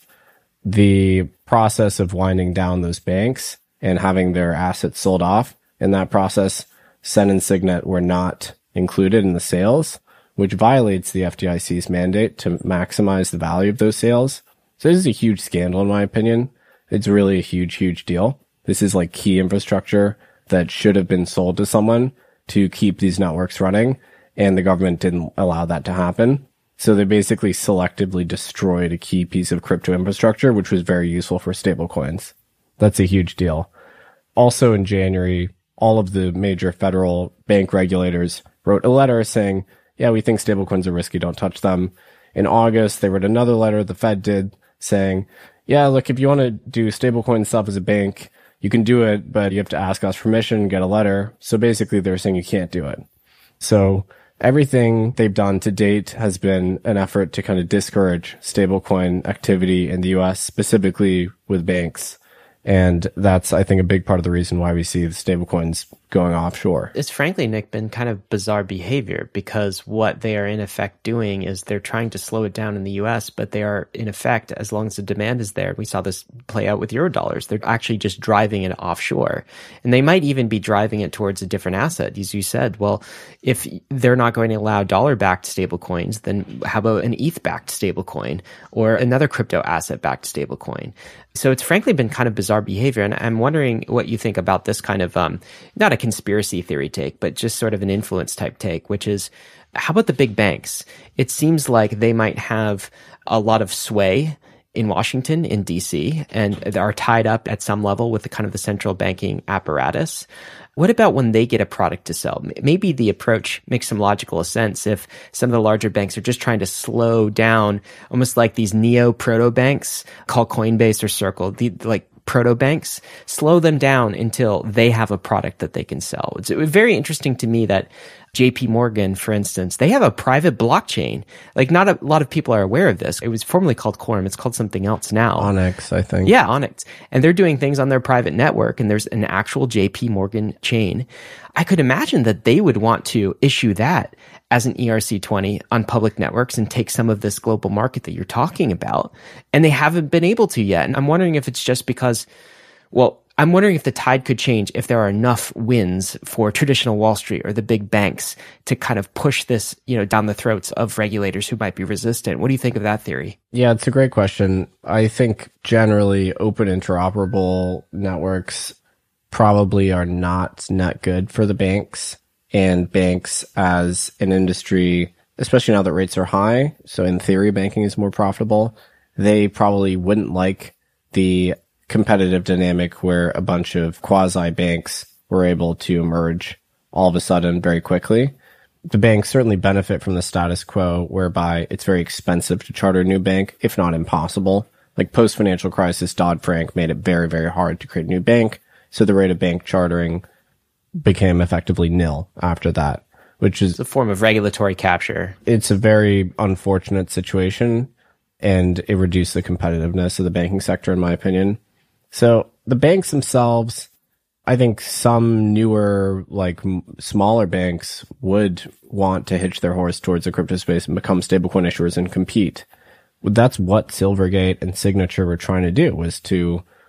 The process of winding down those banks and having their assets sold off in that process, S E N and Signet were not included in the sales, which violates the F D I C's mandate to maximize the value of those sales. So this is a huge scandal, in my opinion. It's really a huge, huge deal. This is like key infrastructure that should have been sold to someone to keep these networks running, and the government didn't allow that to happen. So they basically selectively destroyed a key piece of crypto infrastructure, which was very useful for stablecoins. That's a huge deal. Also in January, all of the major federal bank regulators wrote a letter saying, yeah, we think stablecoins are risky, don't touch them. In August, they wrote another letter, the Fed did, saying, yeah, look, if you want to do stablecoin stuff as a bank, you can do it, but you have to ask us permission, get a letter. So basically they're saying you can't do it. So everything they've done to date has been an effort to kind of discourage stablecoin activity in the U S, specifically with banks. And that's, I think, a big part of the reason why we see the stablecoins going offshore. It's frankly, Nick, been kind of bizarre behavior, because what they are in effect doing is they're trying to slow it down in the U S, but they are in effect, as long as the demand is there, we saw this play out with Eurodollars, they're actually just driving it offshore. And they might even be driving it towards a different asset. As you said, well, if they're not going to allow dollar-backed stablecoins, then how about an E T H-backed stablecoin or another crypto asset-backed stablecoin? So it's frankly been kind of bizarre behavior. And I'm wondering what you think about this kind of, um, not a conspiracy theory take, but just sort of an influence type take, which is, how about the big banks? It seems like they might have a lot of sway in Washington, in D C, and are tied up at some level with the kind of the central banking apparatus. What about when they get a product to sell? Maybe the approach makes some logical sense if some of the larger banks are just trying to slow down, almost like these neo proto banks called Coinbase or Circle, the like proto banks, slow them down until they have a product that they can sell. It's very interesting to me that J P Morgan, for instance, they have a private blockchain. Like, not a lot of people are aware of this. It was formerly called Quorum. It's called something else now. Onyx, I think. Yeah, Onyx. And they're doing things on their private network, and there's an actual J P Morgan chain. I could imagine that they would want to issue that as an E R C twenty on public networks and take some of this global market that you're talking about. And they haven't been able to yet. And I'm wondering if it's just because, well, I'm wondering if the tide could change if there are enough wins for traditional Wall Street or the big banks to kind of push this, you know, down the throats of regulators who might be resistant. What do you think of that theory? Yeah, it's a great question. I think generally open interoperable networks probably are not net good for the banks, and banks as an industry, especially now that rates are high. So in theory, banking is more profitable. They probably wouldn't like the competitive dynamic where a bunch of quasi banks were able to emerge all of a sudden very quickly. The banks certainly benefit from the status quo whereby it's very expensive to charter a new bank, if not impossible. Like post financial crisis, Dodd-Frank made it very, very hard to create a new bank. So the rate of bank chartering became effectively nil after that, which is it's a form of regulatory capture. It's a very unfortunate situation, and it reduced the competitiveness of the banking sector, in my opinion. So the banks themselves, I think some newer, like m- smaller banks would want to hitch their horse towards the crypto space and become stablecoin issuers and compete. That's what Silvergate and Signature were trying to do, was to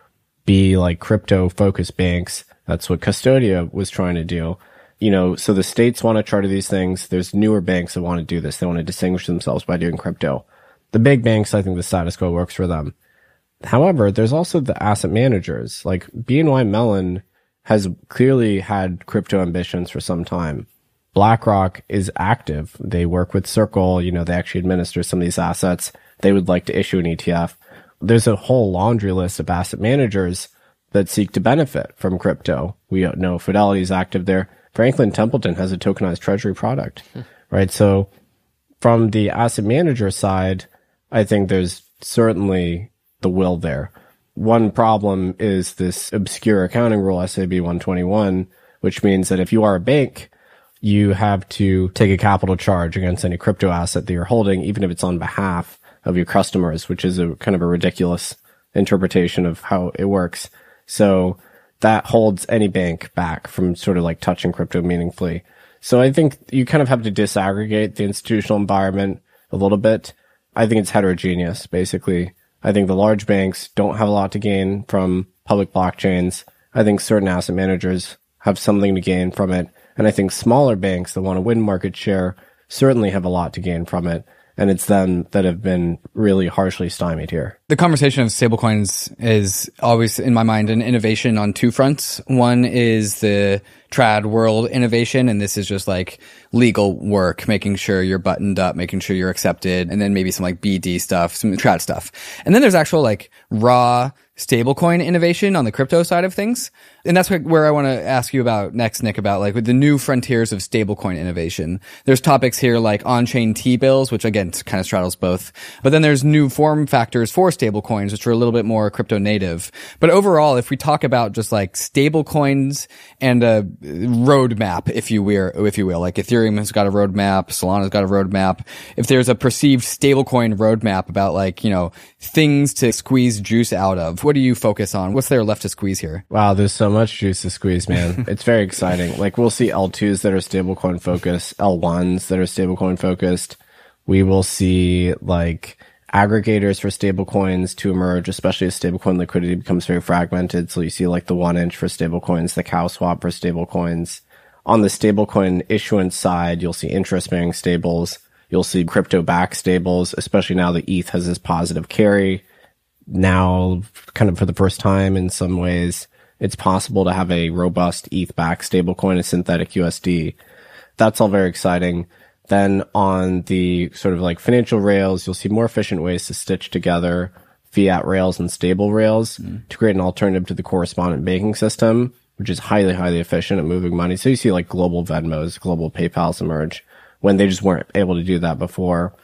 be like crypto focused banks. That's what Custodia was trying to do. You know, so the states want to charter these things. There's newer banks that want to do this. They want to distinguish themselves by doing crypto. The big banks, I think the status quo works for them. However, there's also the asset managers. Like B N Y Mellon has clearly had crypto ambitions for some time. BlackRock is active. They work with Circle. You know, they actually administer some of these assets. They would like to issue an E T F. There's a whole laundry list of asset managers that seek to benefit from crypto. We know Fidelity is active there. Franklin Templeton has a tokenized treasury product, hmm. right? So from the asset manager side, I think there's certainly the will there. One problem is this obscure accounting rule, S A B one twenty-one, which means that if you are a bank, you have to take a capital charge against any crypto asset that you're holding, even if it's on behalf of your customers, which is a kind of a ridiculous interpretation of how it works. So that holds any bank back from sort of like touching crypto meaningfully. So I think you kind of have to disaggregate the institutional environment a little bit. I think it's heterogeneous, basically. I think the large banks don't have a lot to gain from public blockchains. I think certain asset managers have something to gain from it. And I think smaller banks that want to win market share certainly have a lot to gain from it. And it's them that have been really harshly stymied here. The conversation of stablecoins is always, in my mind, an innovation on two fronts. One is the trad world innovation, and this is just like legal work, making sure you're buttoned up, making sure you're accepted, and then maybe some like B D stuff, some trad stuff. And then there's actual like raw stablecoin innovation on the crypto side of things. And that's where I want to ask you about next, Nick, about like with the new frontiers of stablecoin innovation. There's topics here like on-chain T-bills, which again kind of straddles both. But then there's new form factors for stablecoins, which are a little bit more crypto native. But overall, if we talk about just like stablecoins and a roadmap, if you will, if you will, like Ethereum has got a roadmap, Solana's got a roadmap. If there's a perceived stablecoin roadmap about like, you know, things to squeeze juice out of, what do you focus on? What's there left to squeeze here? Wow, there's so much juice to squeeze, man. It's very exciting. Like we'll see L twos that are stablecoin focused, L ones that are stablecoin focused. We will see like aggregators for stablecoins to emerge, especially as stablecoin liquidity becomes very fragmented. So you see like the one inch for stablecoins, the cow swap for stablecoins. On the stablecoin issuance side, you'll see interest bearing stables. You'll see crypto backed stables, especially now that E T H has this positive carry. Now, kind of for the first time in some ways, it's possible to have a robust E T H-backed stablecoin, a synthetic U S D. That's all very exciting. Then on the sort of like financial rails, you'll see more efficient ways to stitch together fiat rails and stable rails mm. to create an alternative to the correspondent banking system, which is highly, highly efficient at moving money. So you see like global Venmos, global PayPals emerge when they just weren't able to do that before.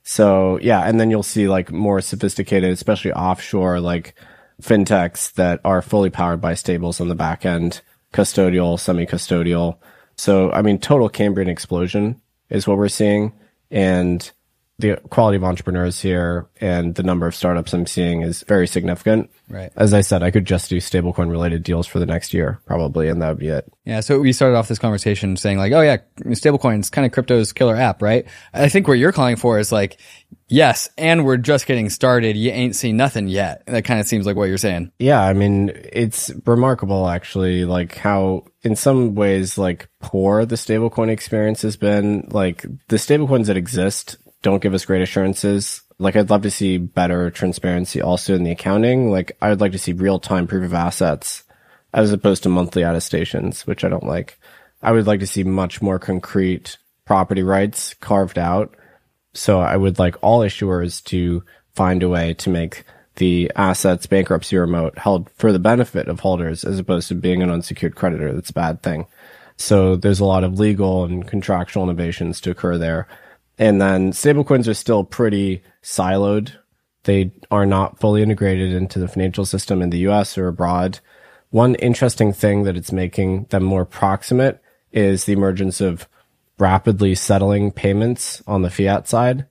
So yeah, and then you'll see like more sophisticated, especially offshore, like fintechs that are fully powered by stables on the back end, custodial, semi-custodial. So, I mean, total Cambrian explosion is what we're seeing. And the quality of entrepreneurs here and the number of startups I'm seeing is very significant. Right. As I said, I could just do stablecoin related deals for the next year, probably, and that would be it. Yeah. So we started off this conversation saying like, oh yeah, stablecoins kind of crypto's killer app, right? I think what you're calling for is like, yes, and we're just getting started. You ain't seen nothing yet. That kind of seems like what you're saying. Yeah. I mean, it's remarkable actually, like how in some ways, like poor the stablecoin experience has been. Like the stablecoins that exist don't give us great assurances. Like I'd love to see better transparency also in the accounting. Like I would like to see real-time proof of assets as opposed to monthly attestations, which I don't like. I would like to see much more concrete property rights carved out. So I would like all issuers to find a way to make the assets bankruptcy remote held for the benefit of holders as opposed to being an unsecured creditor. That's a bad thing. So there's a lot of legal and contractual innovations to occur there. And then stablecoins are still pretty siloed. They are not fully integrated into the financial system in the U S or abroad. One interesting thing that it's making them more proximate is the emergence of rapidly settling payments on the fiat side.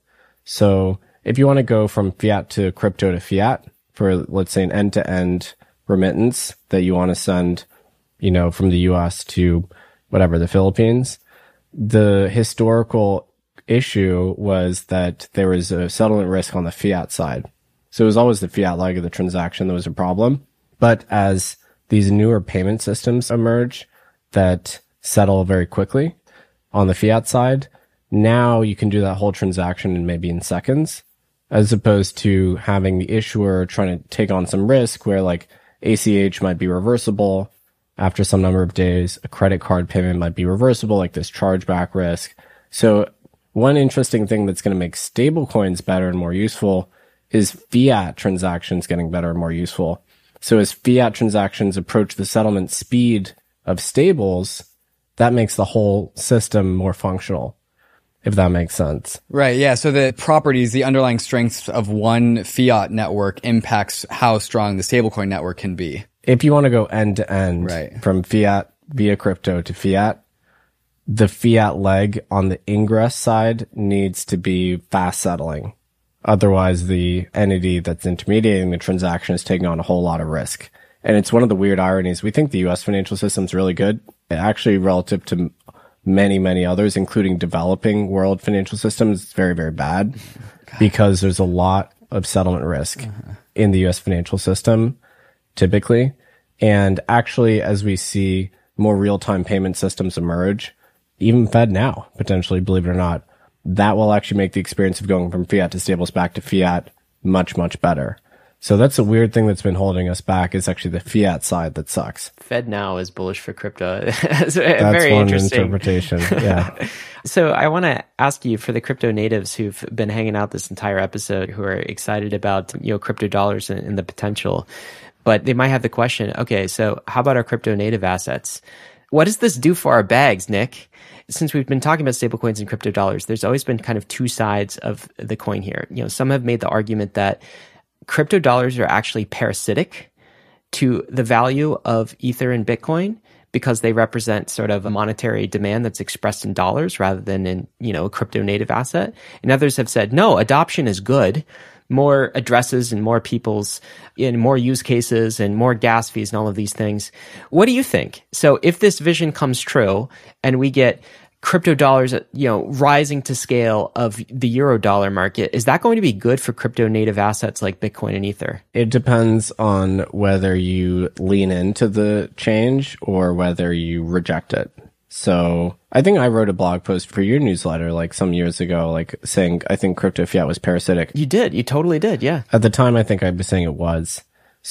So if you want to go from fiat to crypto to fiat for, let's say, an end-to-end remittance that you want to send, you know, from the U S to whatever, the Philippines, the historical issue was that there was a settlement risk on the fiat side. So it was always the fiat leg of the transaction that was a problem. But as these newer payment systems emerge that settle very quickly on the fiat side, now you can do that whole transaction in maybe in seconds, as opposed to having the issuer trying to take on some risk where like A C H might be reversible after some number of days. A credit card payment might be reversible, like this chargeback risk. So one interesting thing that's going to make stablecoins better and more useful is fiat transactions getting better and more useful. So as fiat transactions approach the settlement speed of stables, that makes the whole system more functional, if that makes sense. Right. Yeah. So the properties, the underlying strengths of one fiat network impacts how strong the stablecoin network can be. If you want to go end to end Right. from fiat via crypto to fiat, the fiat leg on the ingress side needs to be fast settling. Otherwise, the entity that's intermediating the transaction is taking on a whole lot of risk. And it's one of the weird ironies. We think the U S financial system is really good. Actually, relative to many, many others, including developing world financial systems, it's very, very bad because there's a lot of settlement risk uh-huh. in the U S financial system, typically. And actually, as we see more real-time payment systems emerge, even FedNow, potentially, believe it or not, that will actually make the experience of going from fiat to stables back to fiat much, much better. So that's a weird thing that's been holding us back is actually the fiat side that sucks. FedNow is bullish for crypto. That's that's very one interesting interpretation. Yeah. So I want to ask you, for the crypto natives who've been hanging out this entire episode, who are excited about, you know, crypto dollars and, and the potential, but they might have the question, okay, so how about our crypto native assets? What does this do for our bags, Nick? Since we've been talking about stablecoins and crypto dollars, there's always been kind of two sides of the coin here. You know, some have made the argument that crypto dollars are actually parasitic to the value of Ether and Bitcoin because they represent sort of a monetary demand that's expressed in dollars rather than in, you know, a crypto native asset. And others have said, no, adoption is good. More addresses and more people's in more use cases and more gas fees and all of these things. What do you think? So if this vision comes true and we get crypto dollars, you know, rising to scale of the euro dollar market, is that going to be good for crypto native assets like Bitcoin and Ether? It depends on whether you lean into the change or whether you reject it. So I think I wrote a blog post for your newsletter like some years ago, like saying I think crypto fiat was parasitic. You did. You totally did. Yeah. At the time, I think I was saying it was.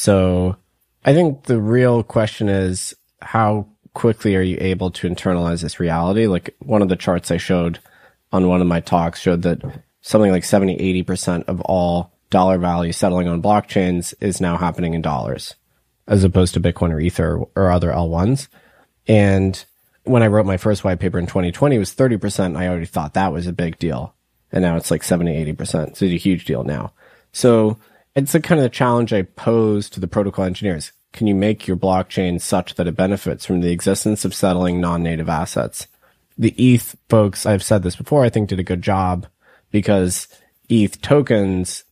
So I think the real question is how quickly are you able to internalize this reality? Like one of the charts I showed on one of my talks showed that something like seventy, eighty percent of all dollar value settling on blockchains is now happening in dollars as opposed to Bitcoin or Ether or other L ones. And when I wrote my first white paper in twenty twenty, it was thirty percent. I already thought that was a big deal. And now it's like seventy, eighty percent. So it's a huge deal now. So it's a kind of the challenge I pose to the protocol engineers. Can you make your blockchain such that it benefits from the existence of settling non-native assets? The E T H folks, I've said this before, I think did a good job because E T H tokens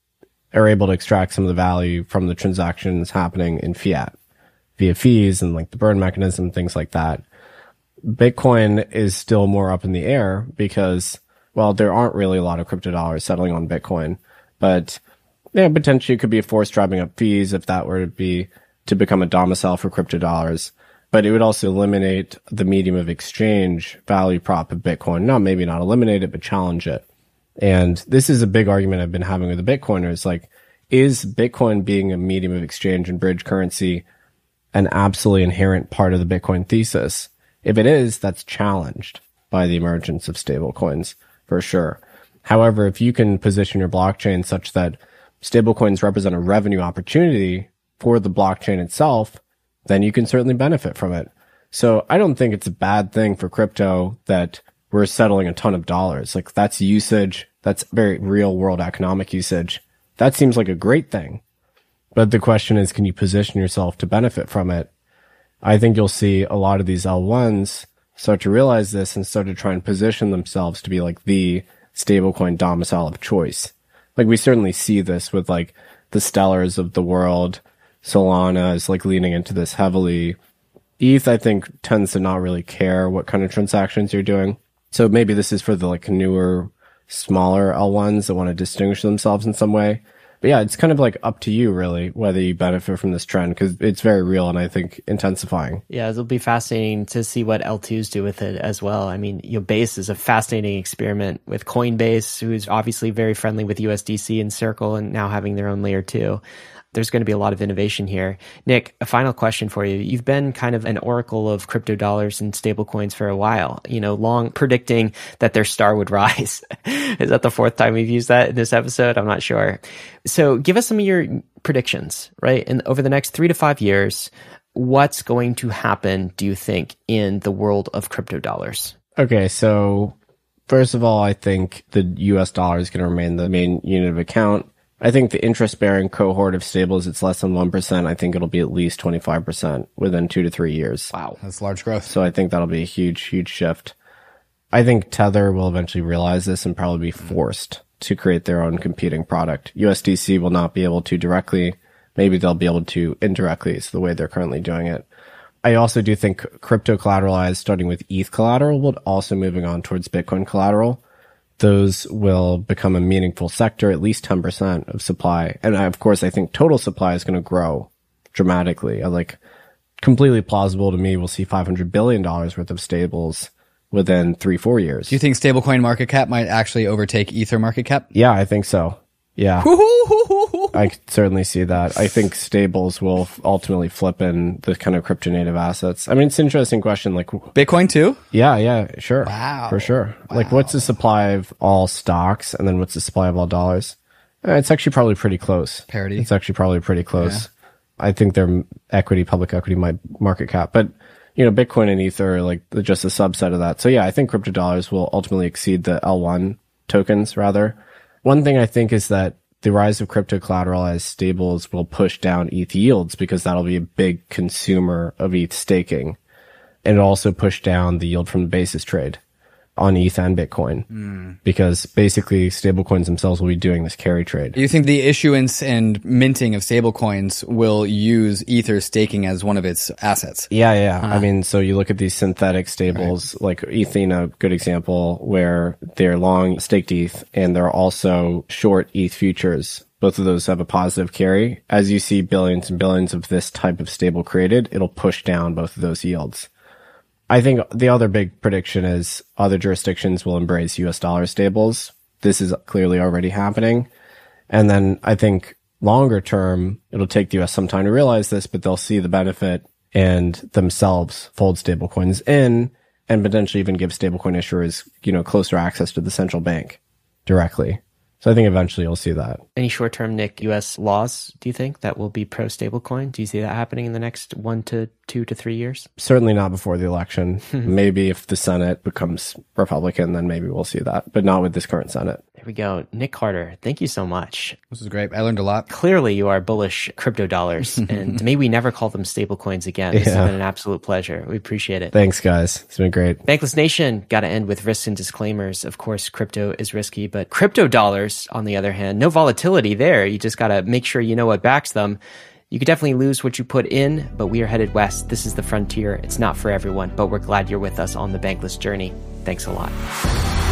are able to extract some of the value from the transactions happening in fiat via fees and like the burn mechanism, things like that. Bitcoin is still more up in the air because, well, there aren't really a lot of crypto dollars settling on Bitcoin, but yeah, potentially it could be a force driving up fees if that were to be to become a domicile for crypto dollars. But it would also eliminate the medium of exchange value prop of Bitcoin. Not maybe not eliminate it, but challenge it. And this is a big argument I've been having with the Bitcoiners. Like, is Bitcoin being a medium of exchange and bridge currency an absolutely inherent part of the Bitcoin thesis? If it is, that's challenged by the emergence of stablecoins for sure. However, if you can position your blockchain such that stablecoins represent a revenue opportunity for the blockchain itself, then you can certainly benefit from it. So I don't think it's a bad thing for crypto that we're settling a ton of dollars. Like that's usage. That's very real world economic usage. That seems like a great thing. But the question is, can you position yourself to benefit from it? I think you'll see a lot of these L ones start to realize this and start to try and position themselves to be like the stablecoin domicile of choice. Like we certainly see this with like the Stellars of the world. Solana is like leaning into this heavily. E T H, I think, tends to not really care what kind of transactions you're doing. So maybe this is for the like newer, smaller L ones that want to distinguish themselves in some way. But yeah, it's kind of like up to you really, whether you benefit from this trend, because it's very real and I think intensifying. Yeah, it'll be fascinating to see what L twos do with it as well. I mean, you know, Base is a fascinating experiment with Coinbase, who's obviously very friendly with U S D C and Circle and now having their own layer two. There's going to be a lot of innovation here. Nick, a final question for you. You've been kind of an oracle of crypto dollars and stablecoins for a while, you know, long predicting that their star would rise. Is that the fourth time we've used that in this episode? I'm not sure. So give us some of your predictions, right? And over the next three to five years, what's going to happen, do you think, in the world of crypto dollars? Okay, so first of all, I think the U S dollar is going to remain the main unit of account. I think the interest-bearing cohort of stables, it's less than one percent. I think it'll be at least twenty-five percent within two to three years. Wow, that's large growth. So I think that'll be a huge, huge shift. I think Tether will eventually realize this and probably be forced to create their own competing product. U S D C will not be able to directly. Maybe they'll be able to indirectly. It's the way they're currently doing it. I also do think crypto collateralized, starting with E T H collateral, will also moving on towards Bitcoin collateral. Those will become a meaningful sector, at least ten percent of supply. And I, of course, I think total supply is going to grow dramatically. I like completely plausible to me. We'll see five hundred billion dollars worth of stables within three, four years. Do you think stablecoin market cap might actually overtake Ether market cap? Yeah, I think so. Yeah. I could certainly see that. I think stables will ultimately flip in the kind of crypto native assets. I mean, it's an interesting question. Like Bitcoin too? Yeah, yeah, sure. Wow. For sure. Wow. Like what's the supply of all stocks and then what's the supply of all dollars? Uh, it's actually probably pretty close. Parity. It's actually probably pretty close. Yeah. I think their equity, public equity, my market cap, but you know, Bitcoin and Ether are like just a subset of that. So yeah, I think crypto dollars will ultimately exceed the L one tokens rather. One thing I think is that the rise of crypto collateralized stables will push down E T H yields because that'll be a big consumer of E T H staking. And it'll also push down the yield from the basis trade on E T H and Bitcoin mm. because basically stablecoins themselves will be doing this carry trade. Do you think the issuance and minting of stablecoins will use Ether staking as one of its assets? Yeah, yeah. Uh-huh. I mean, so you look at these synthetic stables, right. like Ethena, good example, where they're long staked E T H and they're also short E T H futures. Both of those have a positive carry. As you see billions and billions of this type of stable created, it'll push down both of those yields. I think the other big prediction is other jurisdictions will embrace U S dollar stables. This is clearly already happening. And then I think longer term, it'll take the U S some time to realize this, but they'll see the benefit and themselves fold stablecoins in and potentially even give stablecoin issuers, you know, closer access to the central bank directly. So I think eventually you'll see that. Any short-term, Nick, U S laws, do you think, that will be pro-stablecoin? Do you see that happening in the next one to two to three years? Certainly not before the election. Maybe if the Senate becomes Republican, then maybe we'll see that, but not with this current Senate. There we go. Nick Carter, thank you so much. This is great. I learned a lot. Clearly, you are bullish crypto dollars, and may we never call them stablecoins again. This yeah. has been an absolute pleasure. We appreciate it. Thanks, guys. It's been great. Bankless Nation, got to end with risks and disclaimers. Of course, crypto is risky, but crypto dollars, on the other hand, no volatility there. You just got to make sure you know what backs them. You could definitely lose what you put in, but we are headed west. This is the frontier. It's not for everyone, but we're glad you're with us on the Bankless journey. Thanks a lot.